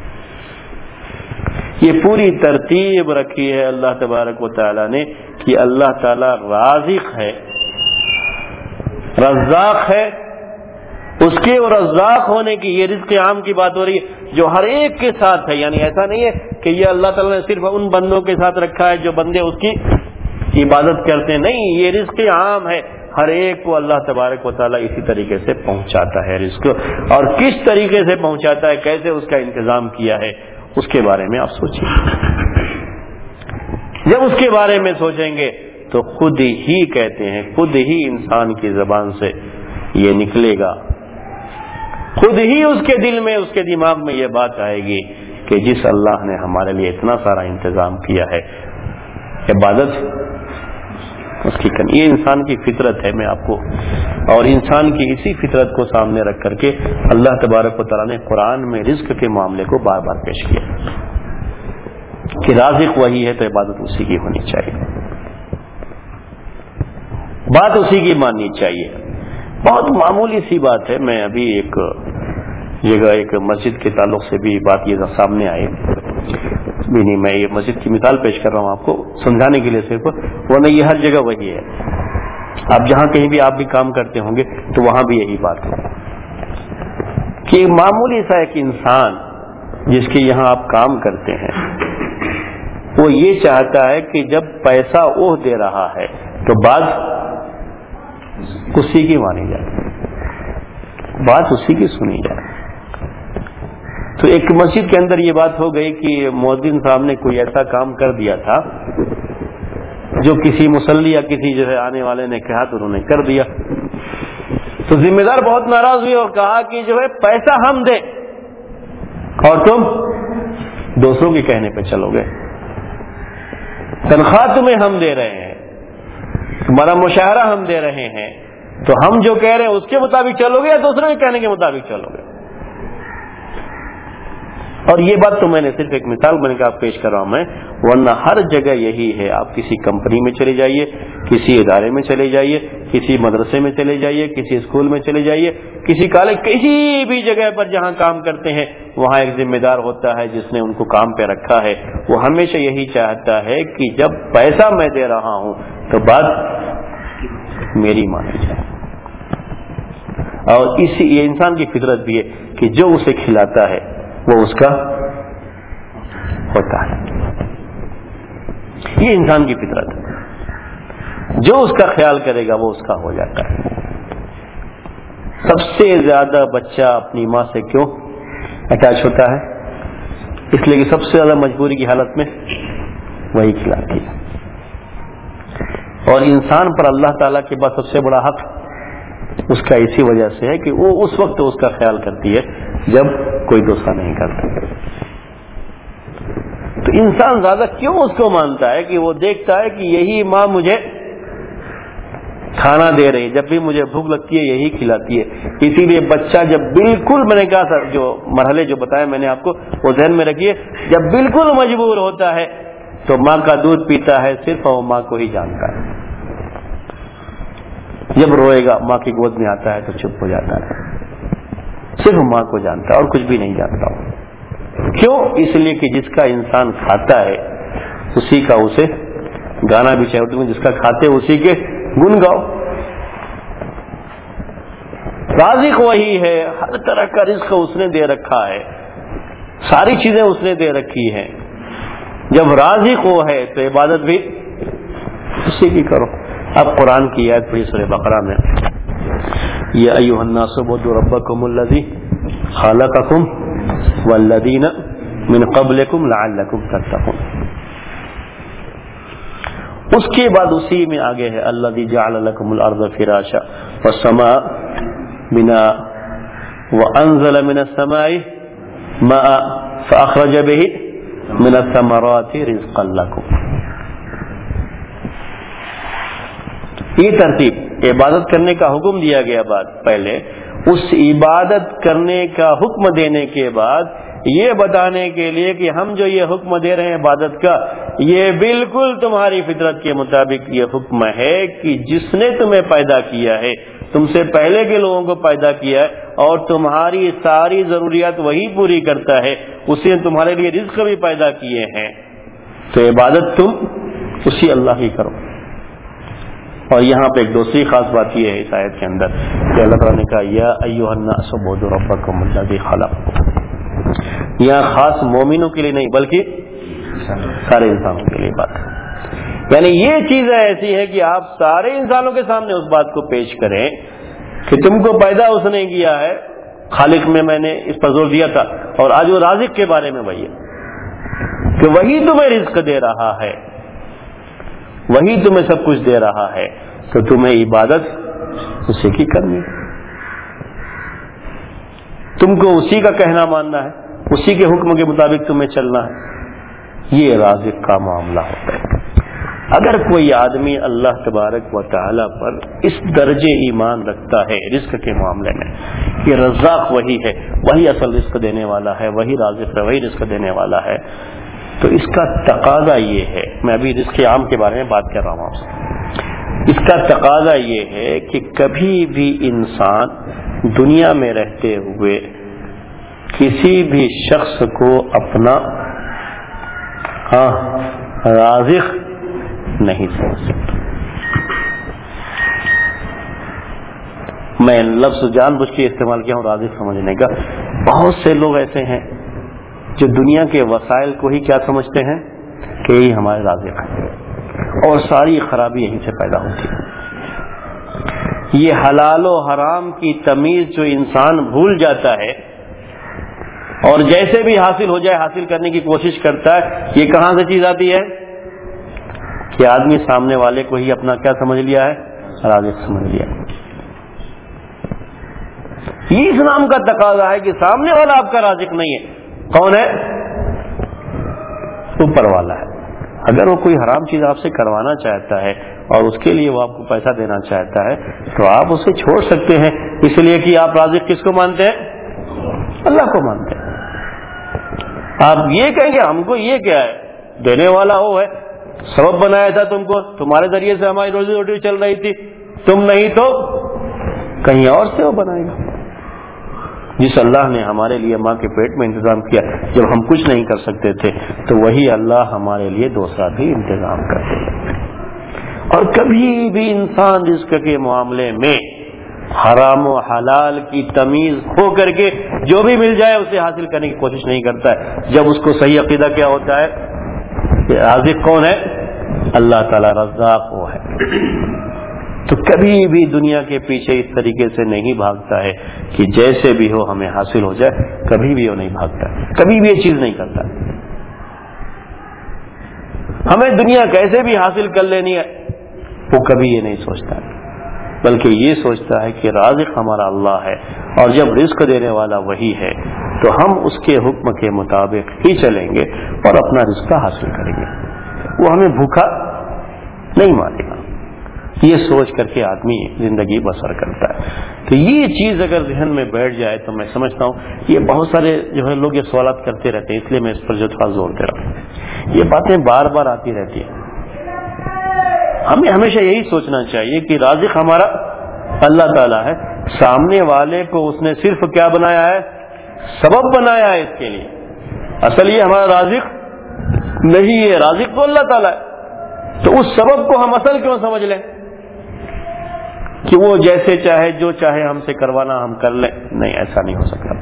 یہ پوری ترتیب رکھی ہے اللہ تبارک و تعالی نے کہ اللہ تعالی رازق ہے، رزاق ہے. اس کے اور رزاق ہونے کی، یہ رزق عام کی بات ہو رہی ہے جو ہر ایک کے ساتھ ہے. یعنی ایسا نہیں ہے کہ یہ اللہ تعالیٰ نے صرف ان بندوں کے ساتھ رکھا ہے جو بندے اس کی عبادت کرتے ہیں، نہیں، یہ رزق عام ہے، ہر ایک کو اللہ تبارک و تعالیٰ اسی طریقے سے پہنچاتا ہے رزق. اور کس طریقے سے پہنچاتا ہے، کیسے اس کا انتظام کیا ہے، اس کے بارے میں آپ سوچیے. جب اس کے بارے میں سوچیں گے تو خود ہی کہتے ہیں، خود ہی انسان کی زبان سے یہ نکلے گا، خود ہی اس کے دل میں، اس کے دماغ میں یہ بات آئے گی کہ جس اللہ نے ہمارے لیے اتنا سارا انتظام کیا ہے، عبادت اس کی کرنی. یہ انسان کی فطرت ہے. میں آپ کو اور انسان کی اسی فطرت کو سامنے رکھ کر کے اللہ تبارک و تعالیٰ نے قرآن میں رزق کے معاملے کو بار بار پیش کیا کہ رازق وہی ہے تو عبادت اسی کی ہونی چاہیے، بات اسی کی ماننی چاہیے. بہت معمولی سی بات ہے. میں ابھی ایک جگہ ایک مسجد کے تعلق سے بھی بات یہ سامنے آئی، نہیں میں یہ مسجد کی مثال پیش کر رہا ہوں آپ کو سمجھانے کے لیے صرف، ورنہ یہ ہر جگہ وہی ہے. آپ جہاں کہیں بھی آپ بھی کام کرتے ہوں گے تو وہاں بھی یہی بات ہے کہ معمولی سا ایک انسان جس کے یہاں آپ کام کرتے ہیں، وہ یہ چاہتا ہے کہ جب پیسہ وہ دے رہا ہے تو بات اسی کی مانی جائے، بات اسی کی سنی جائے. تو ایک مسجد کے اندر یہ بات ہو گئی کہ مؤذن صاحب نے کوئی ایسا کام کر دیا تھا جو کسی مصلی یا کسی جو ہے آنے والے نے کہا تو انہوں نے کر دیا. تو ذمہ دار بہت ناراض ہوئے اور کہا کہ جو ہے پیسہ ہم دیں اور تم دوسروں کے کہنے پہ چلو گے، تنخواہ تمہیں ہم دے رہے ہیں، تمہارا مشاہرہ ہم دے رہے ہیں، تو ہم جو کہہ رہے ہیں اس کے مطابق چلو گے یا دوسروں کے کہنے کے مطابق چلو گے. اور یہ بات تو میں نے صرف ایک مثال بن کے آپ پیش کر رہا ہوں میں، ورنہ ہر جگہ یہی ہے. آپ کسی کمپنی میں چلے جائیے، کسی ادارے میں چلے جائیے، کسی مدرسے میں چلے جائیے، کسی اسکول میں چلے جائیے، کسی کالج، کسی بھی جگہ پر جہاں کام کرتے ہیں وہاں ایک ذمہ دار ہوتا ہے جس نے ان کو کام پہ رکھا ہے. وہ ہمیشہ یہی چاہتا ہے کہ جب پیسہ میں دے رہا ہوں تو بات میری مانی جائے. اور اسی یہ انسان کی فطرت بھی ہے کہ جو اسے کھلاتا ہے وہ اس کا ہوتا ہے. یہ انسان کی فطرت ہے، جو اس کا خیال کرے گا وہ اس کا ہو جاتا ہے. سب سے زیادہ بچہ اپنی ماں سے کیوں اٹیچ ہوتا ہے؟ اس لیے کہ سب سے زیادہ مجبوری کی حالت میں وہی کھلاتی ہے. اور انسان پر اللہ تعالیٰ کے بعد سب سے بڑا حق اس کا اسی وجہ سے ہے کہ وہ اس وقت اس کا خیال کرتی ہے جب کوئی دوسرا نہیں کرتا. تو انسان زیادہ کیوں اس کو مانتا ہے کہ وہ دیکھتا ہے کہ یہی ماں مجھے کھانا دے رہی، جب بھی مجھے بھوک لگتی ہے یہی کھلاتی ہے. اسی لیے بچہ جب بالکل، میں نے کہا تھا جو مرحلے جو بتایا میں نے آپ کو وہ ذہن میں رکھیے، جب بالکل مجبور ہوتا ہے تو ماں کا دودھ پیتا ہے صرف وہ ماں کو ہی جانتا ہے. جب روئے گا ماں کی گود میں آتا ہے تو چپ ہو جاتا ہے، صرف ماں کو جانتا ہے اور کچھ بھی نہیں جانتا. کیوں؟ اس لیے کہ جس کا انسان کھاتا ہے اسی کا اسے گانا بھی چاہیے. تمہیں جس کا کھاتے اسی کے گن گاؤ. رازق وہی ہے، ہر طرح کا رزق اس نے دے رکھا ہے، ساری چیزیں اس نے دے رکھی ہیں. جب رازق وہ ہے تو عبادت بھی اسی کی کرو. اب قرآن کی آیت پڑھی سورہ بقرہ میں، یا ایھا الناس اعبدوا ربکم الذی خلقکم والذین من قبلکم لعلکم تتقون. اس کے بعد اسی میں آگے ہے الذی جعل لکم الارض فراشا والسماء بناء وانزل من السماء ماء فاخرج به من الثمرات رزقا لکم. یہ ترتیب عبادت کرنے کا حکم دیا گیا بعد پہلے، اس عبادت کرنے کا حکم دینے کے بعد یہ بتانے کے لیے کہ ہم جو یہ حکم دے رہے ہیں عبادت کا، یہ بالکل تمہاری فطرت کے مطابق یہ حکم ہے کہ جس نے تمہیں پیدا کیا ہے، تم سے پہلے کے لوگوں کو پیدا کیا ہے اور تمہاری ساری ضروریات وہی پوری کرتا ہے، اسی نے تمہارے لیے رزق بھی پیدا کیے ہیں، تو عبادت تم اسی اللہ کی کرو۔ اور یہاں پہ ایک دوسری خاص بات یہ ہے اس آیت کے اندر کہ اللہ تعالیٰ نے کہا یا ایھا الناس اعبدوا ربکم الذی خلقکم، یہاں خاص مومنوں کے لیے نہیں بلکہ سارے انسانوں کے لیے بات ہے، یعنی یہ چیز ایسی ہے کہ آپ سارے انسانوں کے سامنے اس بات کو پیش کریں کہ تم کو پیدا اس نے کیا ہے، خالق میں میں نے اس پر زور دیا تھا، اور آج وہ رازق کے بارے میں وہی ہے کہ وہی تمہیں رزق دے رہا ہے، وہی تمہیں سب کچھ دے رہا ہے، تو تمہیں عبادت اسی کی کرنی ہے، تم کو اسی کا کہنا ماننا ہے، اسی کے حکم کے مطابق تمہیں چلنا ہے، یہ رازق کا معاملہ ہوتا ہے۔ اگر کوئی آدمی اللہ تبارک و تعالی پر اس درجے ایمان رکھتا ہے رزق کے معاملے میں کہ رزاق وہی ہے، وہی اصل رزق دینے والا ہے، وہی رازق ہے، وہی رزق دینے والا ہے، تو اس کا تقاضا یہ ہے، میں ابھی رزق عام کے بارے میں بات کر رہا ہوں آپ سے، اس کا تقاضا یہ ہے کہ کبھی بھی انسان دنیا میں رہتے ہوئے کسی بھی شخص کو اپنا ہاں رازق نہیں سمجھ سکتا۔ میں لفظ جان بوجھ کے استعمال کیا ہوں رازق سمجھنے کا، بہت سے لوگ ایسے ہیں جو دنیا کے وسائل کو ہی کیا سمجھتے ہیں کہ یہی ہمارے رازق ہیں، اور ساری خرابی یہیں سے پیدا ہوتی ہے۔ یہ حلال و حرام کی تمیز جو انسان بھول جاتا ہے اور جیسے بھی حاصل ہو جائے حاصل کرنے کی کوشش کرتا ہے، یہ کہاں سے چیز آتی ہے کہ آدمی سامنے والے کو ہی اپنا کیا سمجھ لیا ہے، رازق سمجھ لیا۔ یہ اسلام کا تقاضا ہے کہ سامنے والا آپ کا رازق نہیں ہے، کون ہے؟ اوپر والا ہے۔ اگر وہ کوئی حرام چیز آپ سے کروانا چاہتا ہے اور اس کے لیے وہ آپ کو پیسہ دینا چاہتا ہے تو آپ اسے چھوڑ سکتے ہیں، اس لیے کہ آپ رازق کس کو مانتے ہیں؟ اللہ کو مانتے ہیں۔ آپ یہ کہیں گے ہم کو یہ کیا ہے، دینے والا وہ ہے، سبب بنایا تھا تم کو، تمہارے ذریعے سے ہماری روزی روٹی چل رہی تھی، تم نہیں تو کہیں اور سے وہ بنائے گا۔ جس اللہ نے ہمارے لیے ماں کے پیٹ میں انتظام کیا جب ہم کچھ نہیں کر سکتے تھے، تو وہی اللہ ہمارے لیے دوسرا بھی انتظام کرتے ہیں۔ اور کبھی بھی انسان رزق کے معاملے میں حرام و حلال کی تمیز کھو کر کے جو بھی مل جائے اسے حاصل کرنے کی کوشش نہیں کرتا ہے، جب اس کو صحیح عقیدہ کیا ہوتا ہے کہ رازق کون ہے؟ اللہ تعالی رزاق وہ ہے، تو کبھی بھی دنیا کے پیچھے اس طریقے سے نہیں بھاگتا ہے کہ جیسے بھی ہو ہمیں حاصل ہو جائے، کبھی بھی وہ نہیں بھاگتا، کبھی بھی یہ چیز نہیں کرتا۔ ہمیں دنیا کیسے بھی حاصل کر لینی ہے وہ کبھی یہ نہیں سوچتا، بلکہ یہ سوچتا ہے کہ رازق ہمارا اللہ ہے، اور جب رزق دینے والا وہی ہے تو ہم اس کے حکم کے مطابق ہی چلیں گے اور اپنا رزق حاصل کریں گے، وہ ہمیں بھوکا نہیں مانے گا۔ یہ سوچ کر کے آدمی زندگی بسر کرتا ہے۔ تو یہ چیز اگر ذہن میں بیٹھ جائے تو میں سمجھتا ہوں یہ بہت سارے جو ہے لوگ یہ سوالات کرتے رہتے ہیں، اس لیے میں اس پر جو تھوڑا زور دے رہا ہوں، یہ باتیں بار بار آتی رہتی ہیں۔ ہمیں ہمیشہ یہی سوچنا چاہیے کہ رازق ہمارا اللہ تعالیٰ ہے، سامنے والے کو اس نے صرف کیا بنایا ہے؟ سبب بنایا ہے اس کے لیے، اصل یہ ہمارا رازق نہیں ہے، رازق تو اللہ تعالیٰ ہے، تو اس سبب کو ہم اصل کیوں سمجھ لیں کہ وہ جیسے چاہے جو چاہے ہم سے کروانا ہم کر لیں؟ نہیں، ایسا نہیں ہو سکتا۔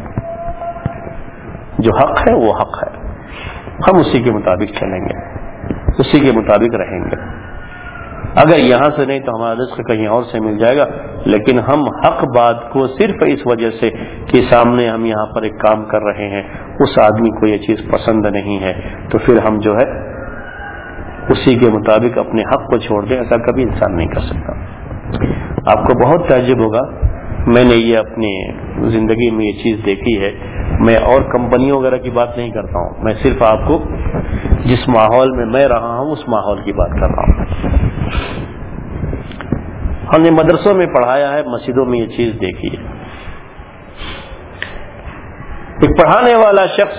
جو حق ہے وہ حق ہے، ہم اسی کے مطابق چلیں گے، اسی کے مطابق رہیں گے۔ اگر یہاں سے نہیں تو ہمارا رزق کہیں اور سے مل جائے گا، لیکن ہم حق بات کو صرف اس وجہ سے کہ سامنے ہم یہاں پر ایک کام کر رہے ہیں اس آدمی کو یہ چیز پسند نہیں ہے، تو پھر ہم جو ہے اسی کے مطابق اپنے حق کو چھوڑ دیں، ایسا کبھی انسان نہیں کر سکتا۔ آپ کو بہت تعجب ہوگا، میں نے یہ اپنی زندگی میں یہ چیز دیکھی ہے، میں اور کمپنیوں وغیرہ کی بات نہیں کرتا ہوں، میں صرف آپ کو جس ماحول میں میں رہا ہوں اس ماحول کی بات کر رہا ہوں۔ ہم نے مدرسوں میں پڑھایا ہے، مسجدوں میں یہ چیز دیکھی ہے. ایک پڑھانے والا شخص،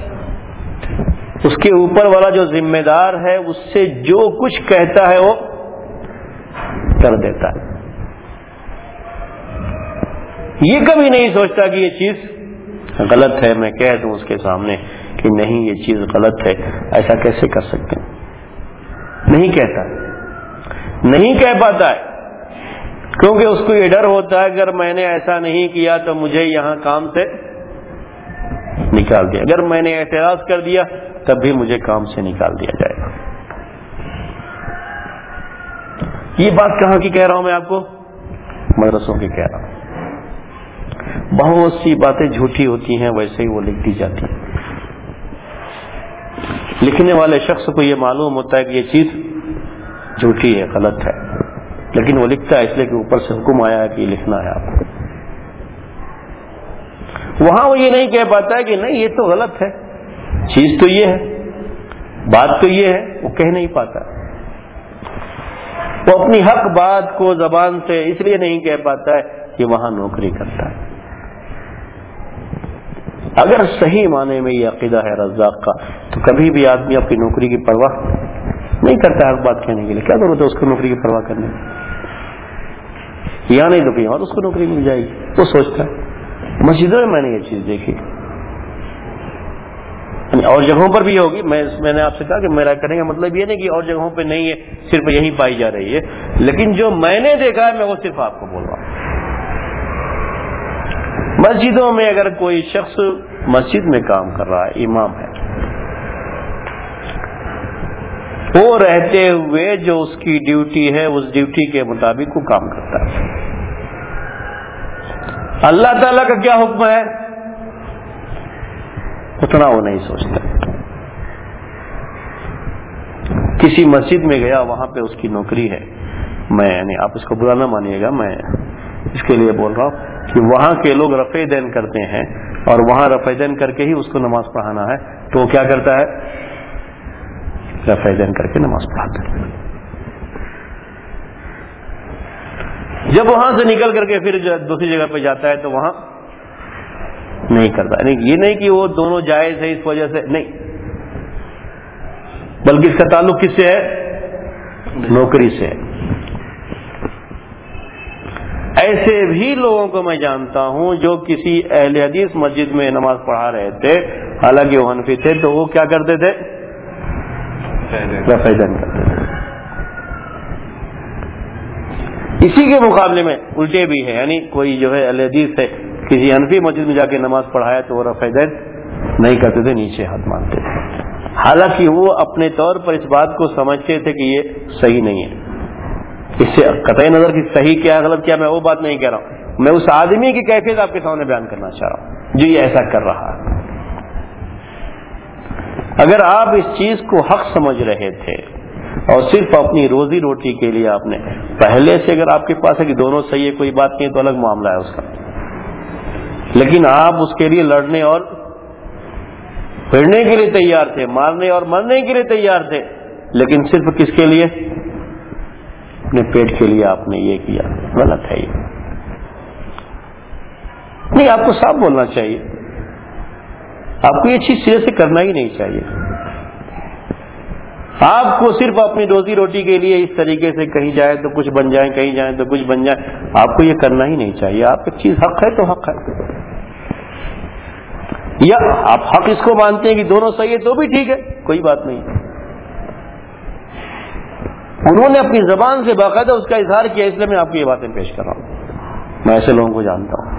اس کے اوپر والا جو ذمہ دار ہے، اس سے جو کچھ کہتا ہے وہ کر دیتا ہے. یہ کبھی نہیں سوچتا کہ یہ چیز غلط ہے، میں کہہ دوں اس کے سامنے کہ نہیں یہ چیز غلط ہے، ایسا کیسے کر سکتے ہیں. نہیں کہتا، نہیں کہہ پاتا ہے، کیونکہ اس کو یہ ڈر ہوتا ہے اگر میں نے ایسا نہیں کیا تو مجھے یہاں کام سے نکال دیا، اگر میں نے اعتراض کر دیا تب بھی مجھے کام سے نکال دیا جائے گا. یہ بات کہاں کی کہہ رہا ہوں میں آپ کو؟ مدرسوں کی کہہ رہا ہوں. بہت سی باتیں جھوٹی ہوتی ہیں، ویسے ہی وہ لکھ دی جاتی ہیں. لکھنے والے شخص کو یہ معلوم ہوتا ہے کہ یہ چیز جھوٹی ہے، غلط ہے، لیکن وہ لکھتا ہے اس لیے کہ اوپر سے حکم آیا ہے کہ یہ لکھنا ہے آپ کو. وہاں وہ یہ نہیں کہہ پاتا ہے کہ نہیں یہ تو غلط ہے، چیز تو یہ ہے، بات تو یہ ہے، وہ کہہ نہیں پاتا. وہ اپنی حق بات کو زبان سے اس لیے نہیں کہہ پاتا ہے کہ وہاں نوکری کرتا ہے. اگر صحیح معنی میں یہ عقیدہ ہے رزاق کا تو کبھی بھی آدمی اپنی نوکری کی پرواہ نہیں کرتا حق بات کہنے کے لیے. کیا ضرورت ہے اس کو نوکری کی پرواہ کرنے کی؟ یا نہیں تو کہیں اور اس کو نوکری مل جائے گی، وہ سوچتا ہے. مسجدوں میں میں نے یہ چیز دیکھی، اور جگہوں پر بھی ہوگی. میں میں نے آپ سے کہا کہ میرا کرنے کا مطلب یہ نہیں کہ اور جگہوں پہ نہیں ہے، صرف یہی پائی جا رہی ہے، لیکن جو میں نے دیکھا ہے میں وہ صرف آپ کو بول رہا ہوں. مسجدوں میں اگر کوئی شخص مسجد میں کام کر رہا ہے، امام ہے، وہ رہتے ہوئے جو اس کی ڈیوٹی ہے اس ڈیوٹی کے مطابق وہ کام کرتا ہے. اللہ تعالیٰ کا کیا حکم ہے اتنا وہ نہیں سوچتا. کسی مسجد میں گیا، وہاں پہ اس کی نوکری ہے. میں یعنی آپ اس کو برا نہ مانیے گا، میں اس کے لیے بول رہا ہوں کہ وہاں کے لوگ رفع دین کرتے ہیں اور وہاں رفع دین کر کے ہی اس کو نماز پڑھانا ہے، تو وہ کیا کرتا ہے؟ رفع دین کر کے نماز پڑھاتا ہے. جب وہاں سے نکل کر کے پھر دوسری جگہ پہ جاتا ہے تو وہاں نہیں کرتا. نہیں یہ نہیں کہ وہ دونوں جائز ہے اس وجہ سے نہیں، بلکہ اس کا تعلق کس سے ہے؟ نوکری سے. ایسے بھی لوگوں کو میں جانتا ہوں جو کسی اہل حدیث مسجد میں نماز پڑھا رہے تھے، حالانکہ وہ حنفی تھے، تو وہ کیا کرتے تھے؟ رفع دین کرتے تھے. اسی کے مقابلے میں الٹے بھی ہے، یعنی کوئی جو ہے اہل حدیث ہے، کسی حنفی مسجد میں جا کے نماز پڑھایا تو وہ رفع دین نہیں کرتے تھے، نیچے ہاتھ مانتے تھے، حالانکہ وہ اپنے طور پر اس بات کو سمجھتے تھے کہ یہ صحیح نہیں ہے. اس سے قطعی نظر کی صحیح کیا غلط کیا میں وہ بات نہیں کہہ رہا ہوں، میں اس آدمی کی کیفیت آپ کے سامنے بیان کرنا چاہ رہا ہوں جو یہ ایسا کر رہا ہے. اگر آپ اس چیز کو حق سمجھ رہے تھے اور صرف اپنی روزی روٹی کے لیے آپ نے پہلے سے، اگر آپ کے پاس ہے کہ دونوں صحیح ہے کوئی بات نہیں تو الگ معاملہ ہے اس کا، لیکن آپ اس کے لیے لڑنے اور پھرنے کے لیے تیار تھے، مارنے اور مرنے کے لیے تیار تھے، لیکن صرف کس کے لیے؟ اپنے پیٹ کے لیے آپ نے یہ کیا. غلط ہے یہ. نہیں، آپ کو صاف بولنا چاہیے، آپ کو یہ چیز سرے سے کرنا ہی نہیں چاہیے. آپ کو صرف اپنی روزی روٹی کے لیے اس طریقے سے کہیں جائے تو کچھ بن جائیں، کہیں جائیں تو کچھ بن جائے، آپ کو یہ کرنا ہی نہیں چاہیے. آپ ایک چیز حق ہے تو حق ہے، یا آپ حق اس کو مانتے ہیں کہ دونوں صحیح ہے تو بھی ٹھیک ہے، کوئی بات نہیں. انہوں نے اپنی زبان سے باقاعدہ اس کا اظہار کیا، اس لیے میں آپ کو یہ باتیں پیش کر رہا ہوں. میں ایسے لوگوں کو جانتا ہوں.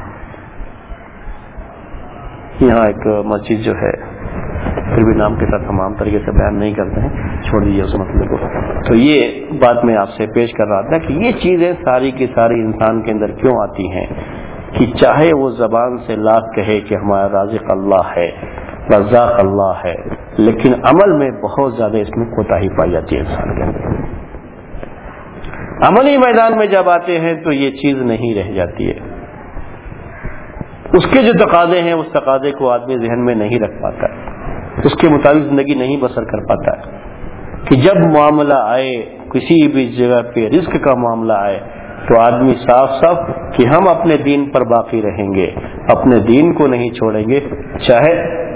یہاں ایک مسجد جو ہے، پھر بھی نام کے ساتھ تمام طریقے سے بیان نہیں کرتے ہیں، چھوڑ دیجیے اس مسئلے کو. تو یہ بات میں آپ سے پیش کر رہا تھا کہ یہ چیزیں ساری کی ساری انسان کے اندر کیوں آتی ہیں کہ چاہے وہ زبان سے لاکھ کہے کہ ہمارا رازق اللہ ہے، رزاق اللہ ہے، لیکن عمل میں بہت زیادہ اس میں کوتاہی پائی جاتی ہے انسان کے اندر. عملی میدان میں جب آتے ہیں تو یہ چیز نہیں رہ جاتی ہے. اس کے جو تقاضے ہیں اس تقاضے کو آدمی ذہن میں نہیں رکھ پاتا ہے، اس کے مطابق زندگی نہیں بسر کر پاتا ہے. کہ جب معاملہ آئے، کسی بھی جگہ پہ رزق کا معاملہ آئے، تو آدمی صاف صاف کہ ہم اپنے دین پر باقی رہیں گے، اپنے دین کو نہیں چھوڑیں گے، چاہے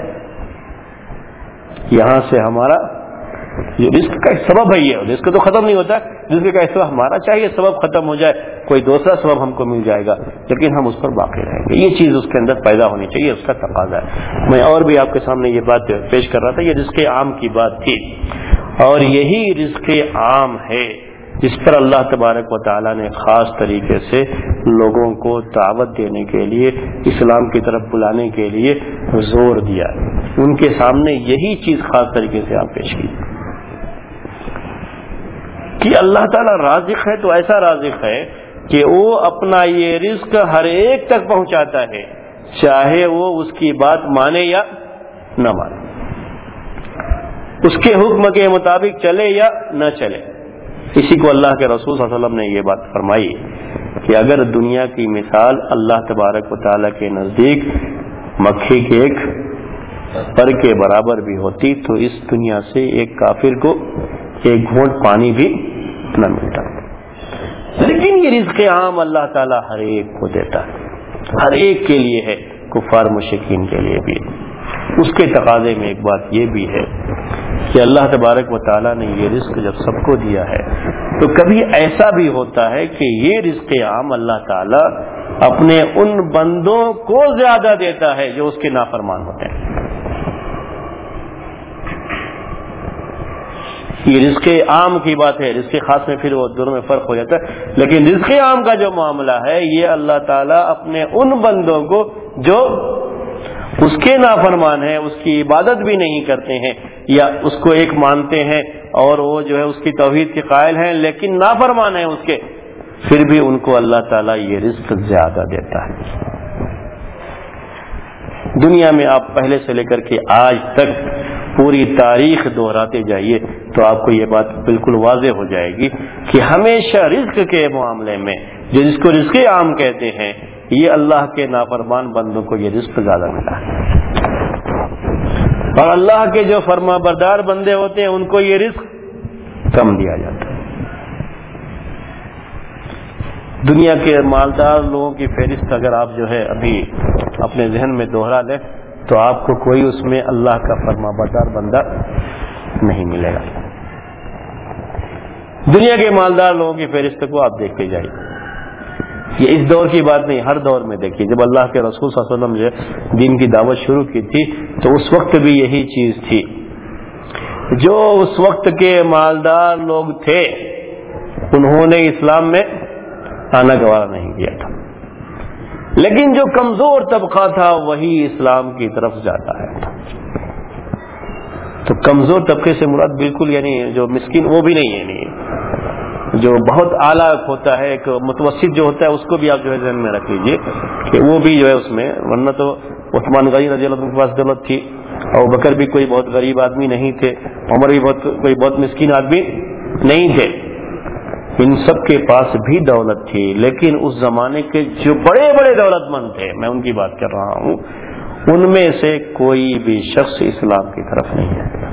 یہاں سے ہمارا یہ رزق کا ایک سبب ہے، یہ رزق تو ختم نہیں ہوتا، رزق کا ایک سبب ہمارا چاہیے سبب ختم ہو جائے، کوئی دوسرا سبب ہم کو مل جائے گا، لیکن ہم اس پر باقی رہیں گے، یہ چیز اس کے اندر پیدا ہونی چاہیے، اس کا تقاضا ہے۔ میں اور بھی آپ کے سامنے یہ بات پیش کر رہا تھا، یہ رزق عام کی بات تھی، اور یہی رزق عام ہے جس پر اللہ تبارک و تعالیٰ نے خاص طریقے سے لوگوں کو دعوت دینے کے لیے، اسلام کی طرف بلانے کے لیے زور دیا، ان کے سامنے یہی چیز خاص طریقے سے آپ پیش کی کہ اللہ تعالیٰ رازق ہے، تو ایسا رازق ہے کہ وہ اپنا یہ رزق ہر ایک تک پہنچاتا ہے، چاہے وہ اس کی بات مانے یا نہ مانے، اس کے حکم کے مطابق چلے یا نہ چلے۔ اسی کو اللہ کے رسول صلی اللہ علیہ وسلم نے یہ بات فرمائی کہ اگر دنیا کی مثال اللہ تبارک و تعالیٰ کے نزدیک مکھی کے ایک پر کے برابر بھی ہوتی تو اس دنیا سے ایک کافر کو ایک گھونٹ پانی بھی نہ ملتا، لیکن یہ رزق عام اللہ تعالیٰ ہر ایک کو دیتا ہے، ہر ایک کے لیے ہے، کفار مشرکین کے لیے بھی۔ اس کے تقاضے میں ایک بات یہ بھی ہے کہ اللہ تبارک و تعالیٰ نے یہ رزق جب سب کو دیا ہے تو کبھی ایسا بھی ہوتا ہے کہ یہ رزق عام اللہ تعالیٰ اپنے ان بندوں کو زیادہ دیتا ہے جو اس کے نافرمان ہوتے ہیں۔ یہ رزق عام کی بات ہے، رزق خاص میں پھر وہ دونوں میں فرق ہو جاتا ہے، لیکن رزق عام کا جو معاملہ ہے یہ اللہ تعالیٰ اپنے ان بندوں کو جو اس کے نافرمان ہیں، اس کی عبادت بھی نہیں کرتے ہیں یا اس کو ایک مانتے ہیں اور وہ جو ہے اس کی توحید کے قائل ہیں لیکن نافرمان ہیں اس کے، پھر بھی ان کو اللہ تعالیٰ یہ رزق زیادہ دیتا ہے۔ دنیا میں آپ پہلے سے لے کر کے آج تک پوری تاریخ دہراتے جائیے تو آپ کو یہ بات بالکل واضح ہو جائے گی کہ ہمیشہ رزق کے معاملے میں جو جس کو رزق عام کہتے ہیں یہ اللہ کے نافرمان بندوں کو یہ رزق زیادہ ملا ہے، اور اللہ کے جو فرما بردار بندے ہوتے ہیں ان کو یہ رزق کم دیا جاتا ہے۔ دنیا کے مالدار لوگوں کی فہرست اگر آپ جو ہے ابھی اپنے ذہن میں دوہرا لیں تو آپ کو کوئی اس میں اللہ کا فرما بردار بندہ نہیں ملے گا۔ دنیا کے مالدار لوگوں کی فہرست کو آپ دیکھتے جائیے، یہ اس دور کی بات نہیں، ہر دور میں دیکھیے، جب اللہ کے رسول صلی اللہ علیہ وسلم جو دین کی دعوت شروع کی تھی تو اس وقت بھی یہی چیز تھی، جو اس وقت کے مالدار لوگ تھے انہوں نے اسلام میں آنا گوارا نہیں کیا تھا، لیکن جو کمزور طبقہ تھا وہی اسلام کی طرف جاتا ہے۔ تو کمزور طبقے سے مراد بالکل یعنی جو مسکین وہ بھی نہیں ہے، نہیں جو بہت اعلیٰ ہوتا ہے، ایک متوسط جو ہوتا ہے اس کو بھی آپ جو ہے ذہن میں رکھ لیجیے کہ وہ بھی جو ہے اس میں، ورنہ تو عثمان غنی رضی اللہ عنہ کے پاس دولت تھی، اور بکر بھی کوئی بہت غریب آدمی نہیں تھے، عمر بھی بہت کوئی بہت مسکین آدمی نہیں تھے، ان سب کے پاس بھی دولت تھی، لیکن اس زمانے کے جو بڑے بڑے دولت مند تھے، میں ان کی بات کر رہا ہوں، ان میں سے کوئی بھی شخص اسلام کی طرف نہیں آیا،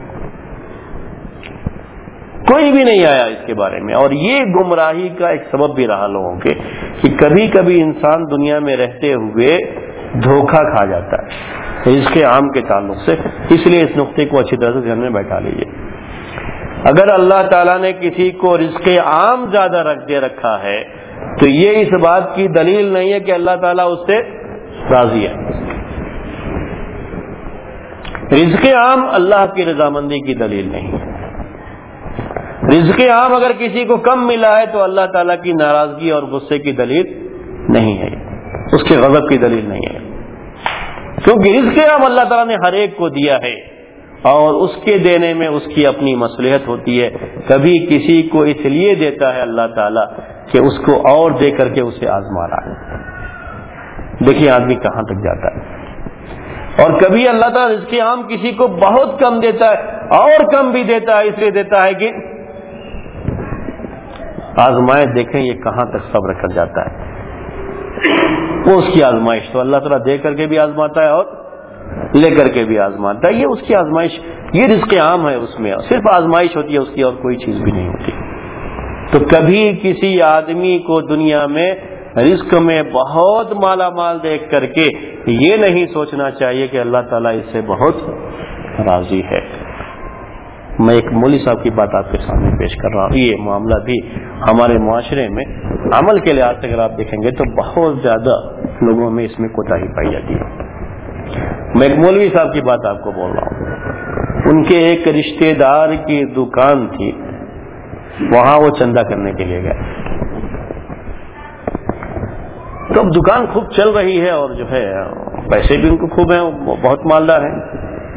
کوئی بھی نہیں آیا اس کے بارے میں۔ اور یہ گمراہی کا ایک سبب بھی رہا لوگوں کے کہ کبھی کبھی انسان دنیا میں رہتے ہوئے دھوکہ کھا جاتا ہے رزق عام کے تعلق سے، اس لیے اس نقطے کو اچھی طرح سے ذہن میں بیٹھا لیجیے۔ اگر اللہ تعالیٰ نے کسی کو رزق عام زیادہ رکھ دے رکھا ہے تو یہ اس بات کی دلیل نہیں ہے کہ اللہ تعالیٰ اس سے راضی ہے۔ رزق عام اللہ کی رضامندی کی دلیل نہیں ہے۔ رزق عام اگر کسی کو کم ملا ہے تو اللہ تعالیٰ کی ناراضگی اور غصے کی دلیل نہیں ہے، اس کے غضب کی دلیل نہیں ہے، کیونکہ رزق عام اللہ تعالیٰ نے ہر ایک کو دیا ہے اور اس کے دینے میں اس کی اپنی مصلحت ہوتی ہے۔ کبھی کسی کو اس لیے دیتا ہے اللہ تعالیٰ کہ اس کو اور دے کر کے اسے آزما رہا ہے، دیکھیے آدمی کہاں تک جاتا ہے۔ اور کبھی اللہ تعالیٰ رزق عام کسی کو بہت کم دیتا ہے اور کم بھی دیتا ہے، اس لیے دیتا ہے کہ آزمائے دیکھیں یہ کہاں تک صبر کر جاتا ہے، وہ اس کی آزمائش تو اللہ تعالیٰ دے کر کے بھی آزماتا ہے اور لے کر کے بھی آزماتا ہے، یہ اس کی آزمائش، یہ رزق عام ہے، اس میں صرف آزمائش ہوتی ہے، اس کی اور کوئی چیز بھی نہیں ہوتی۔ تو کبھی کسی آدمی کو دنیا میں رزق میں بہت مالا مال دیکھ کر کے یہ نہیں سوچنا چاہیے کہ اللہ تعالیٰ اس سے بہت راضی ہے. میں ایک مولوی صاحب کی بات آپ کے سامنے پیش کر رہا ہوں. یہ معاملہ بھی ہمارے معاشرے میں عمل کے لحاظ سے اگر آپ دیکھیں گے تو بہت زیادہ لوگوں میں اس میں کوتاہی پائی جاتی ہے. میں ایک مولوی صاحب کی بات آپ کو بول رہا ہوں. ان کے ایک رشتے دار کی دکان تھی, وہاں وہ چندہ کرنے کے لیے گئے. تو اب دکان خوب چل رہی ہے اور جو ہے پیسے بھی ان کو خوب ہیں, وہ بہت مالدار ہیں.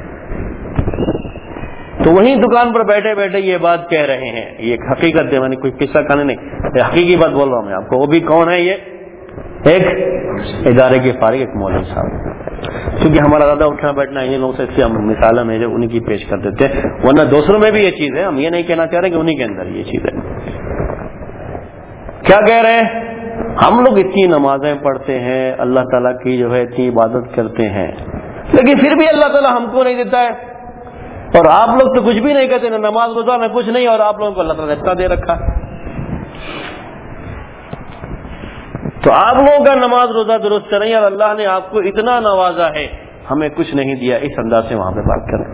تو وہیں دکان پر بیٹھے بیٹھے یہ بات کہہ رہے ہیں, یہ ایک حقیقت ہے, میں نے کوئی قصہ کہانی نہیں, حقیقی بات بول رہا ہوں میں آپ کو. وہ بھی کون ہے؟ یہ ایک ادارے کے فارغ ایک مولوی صاحب. کیونکہ ہمارا زیادہ اٹھنا بیٹھنا انہیں لوگوں سے اس سے ہم مثالیں میں جو انہیں کی پیش کر دیتے ہیں, ورنہ دوسروں میں بھی یہ چیز ہے. ہم یہ نہیں کہنا چاہ رہے کہ انہیں کے اندر یہ چیز ہے. کیا کہہ رہے ہیں؟ ہم لوگ اتنی نمازیں پڑھتے ہیں, اللہ تعالیٰ کی جو ہے اتنی عبادت کرتے ہیں, لیکن پھر بھی اللہ تعالیٰ ہم کو نہیں دیتا ہے. اور آپ لوگ تو کچھ بھی نہیں کہتے, نہ نماز روزہ نہ کچھ نہیں, اور آپ لوگوں کو اللہ تعالیٰ نے اتنا دے رکھا. تو آپ لوگوں کا نماز روزہ درست نہیں, اور اللہ نے آپ کو اتنا نوازا ہے, ہمیں کچھ نہیں دیا. اس انداز سے وہاں پہ بات کریں.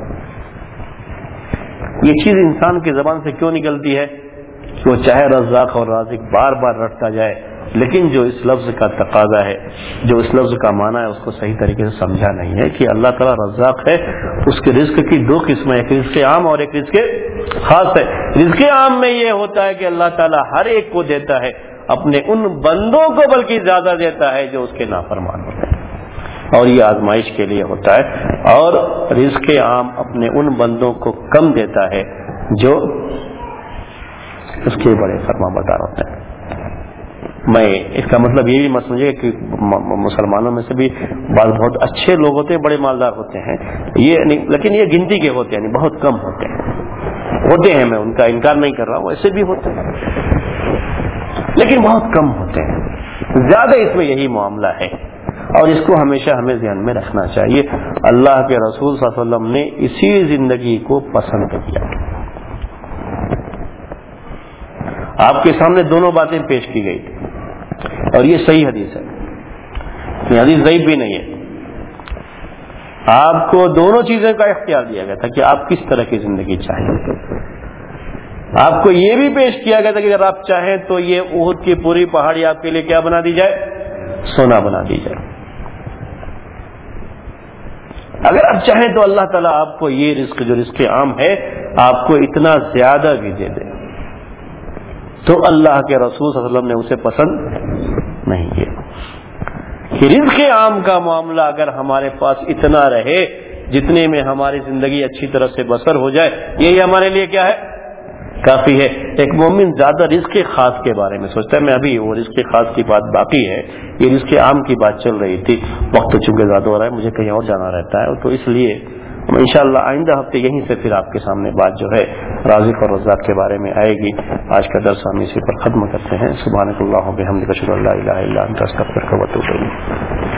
یہ چیز انسان کی زبان سے کیوں نکلتی ہے کہ وہ چاہے رزاق اور رازق بار بار رٹتا جائے, لیکن جو اس لفظ کا تقاضا ہے, جو اس لفظ کا معنی ہے, اس کو صحیح طریقے سے سمجھا نہیں ہے کہ اللہ تعالیٰ رزاق ہے. اس کے رزق کی دو قسمیں, ایک رزق عام اور ایک رزق خاص ہے. رزق عام میں یہ ہوتا ہے کہ اللہ تعالیٰ ہر ایک کو دیتا ہے, اپنے ان بندوں کو بلکہ زیادہ دیتا ہے جو اس کے نافرمان ہوتے ہیں, اور یہ آزمائش کے لیے ہوتا ہے. اور رزق عام اپنے ان بندوں کو کم دیتا ہے جو اس کے بڑے فرما بردار ہوتے ہیں. میں اس کا مطلب یہ بھی مت سمجھے کہ مسلمانوں میں سے بھی بعض بہت اچھے لوگ ہوتے ہیں, بڑے مالدار ہوتے ہیں, یہ نہیں, لیکن یہ گنتی کے ہوتے ہیں, بہت کم ہوتے ہیں. ہوتے ہیں, میں ان کا انکار نہیں کر رہا ہوں, ایسے بھی ہوتے ہیں, لیکن بہت کم ہوتے ہیں. زیادہ اس میں یہی معاملہ ہے, اور اس کو ہمیشہ ہمیں ذہن میں رکھنا چاہیے. اللہ کے رسول صلی اللہ علیہ وسلم نے اسی زندگی کو پسند کیا. آپ کے سامنے دونوں باتیں پیش کی گئی تھی, اور یہ صحیح حدیث ہے, یہ حدیث ضعیف بھی نہیں ہے. آپ کو دونوں چیزوں کا اختیار دیا گیا تھا کہ آپ کس طرح کی زندگی چاہیں. آپ کو یہ بھی پیش کیا گیا تھا کہ اگر آپ چاہیں تو یہ احد کی پوری پہاڑی آپ کے لیے کیا بنا دی جائے, سونا بنا دی جائے. اگر آپ چاہیں تو اللہ تعالیٰ آپ کو یہ رزق جو رزق عام ہے آپ کو اتنا زیادہ بھی دے دے. تو اللہ کے رسول صلی اللہ علیہ وسلم نے اسے پسند نہیں کیا. کہ رزق عام کا معاملہ اگر ہمارے پاس اتنا رہے جتنے میں ہماری زندگی اچھی طرح سے بسر ہو جائے, یہی ہمارے لیے کیا ہے, کافی ہے. ایک مومن زیادہ رزق خاص کے بارے میں سوچتا ہے. میں ابھی وہ رزق خاص کی بات باقی ہے, یہ رزق عام کی بات چل رہی تھی. وقت چونکہ زیادہ ہو رہا ہے, مجھے کہیں اور جانا رہتا ہے, تو اس لیے انشاءاللہ آئندہ ہفتے یہیں سے پھر آپ کے سامنے بات جو ہے رازق اور رزاق کے بارے میں آئے گی. آج کا درس ہم اسی پر ختم کرتے ہیں. سبحانک اللہم و بحمدک اشہد ان لا الہ الا انت استغفرک و اتوب الیک.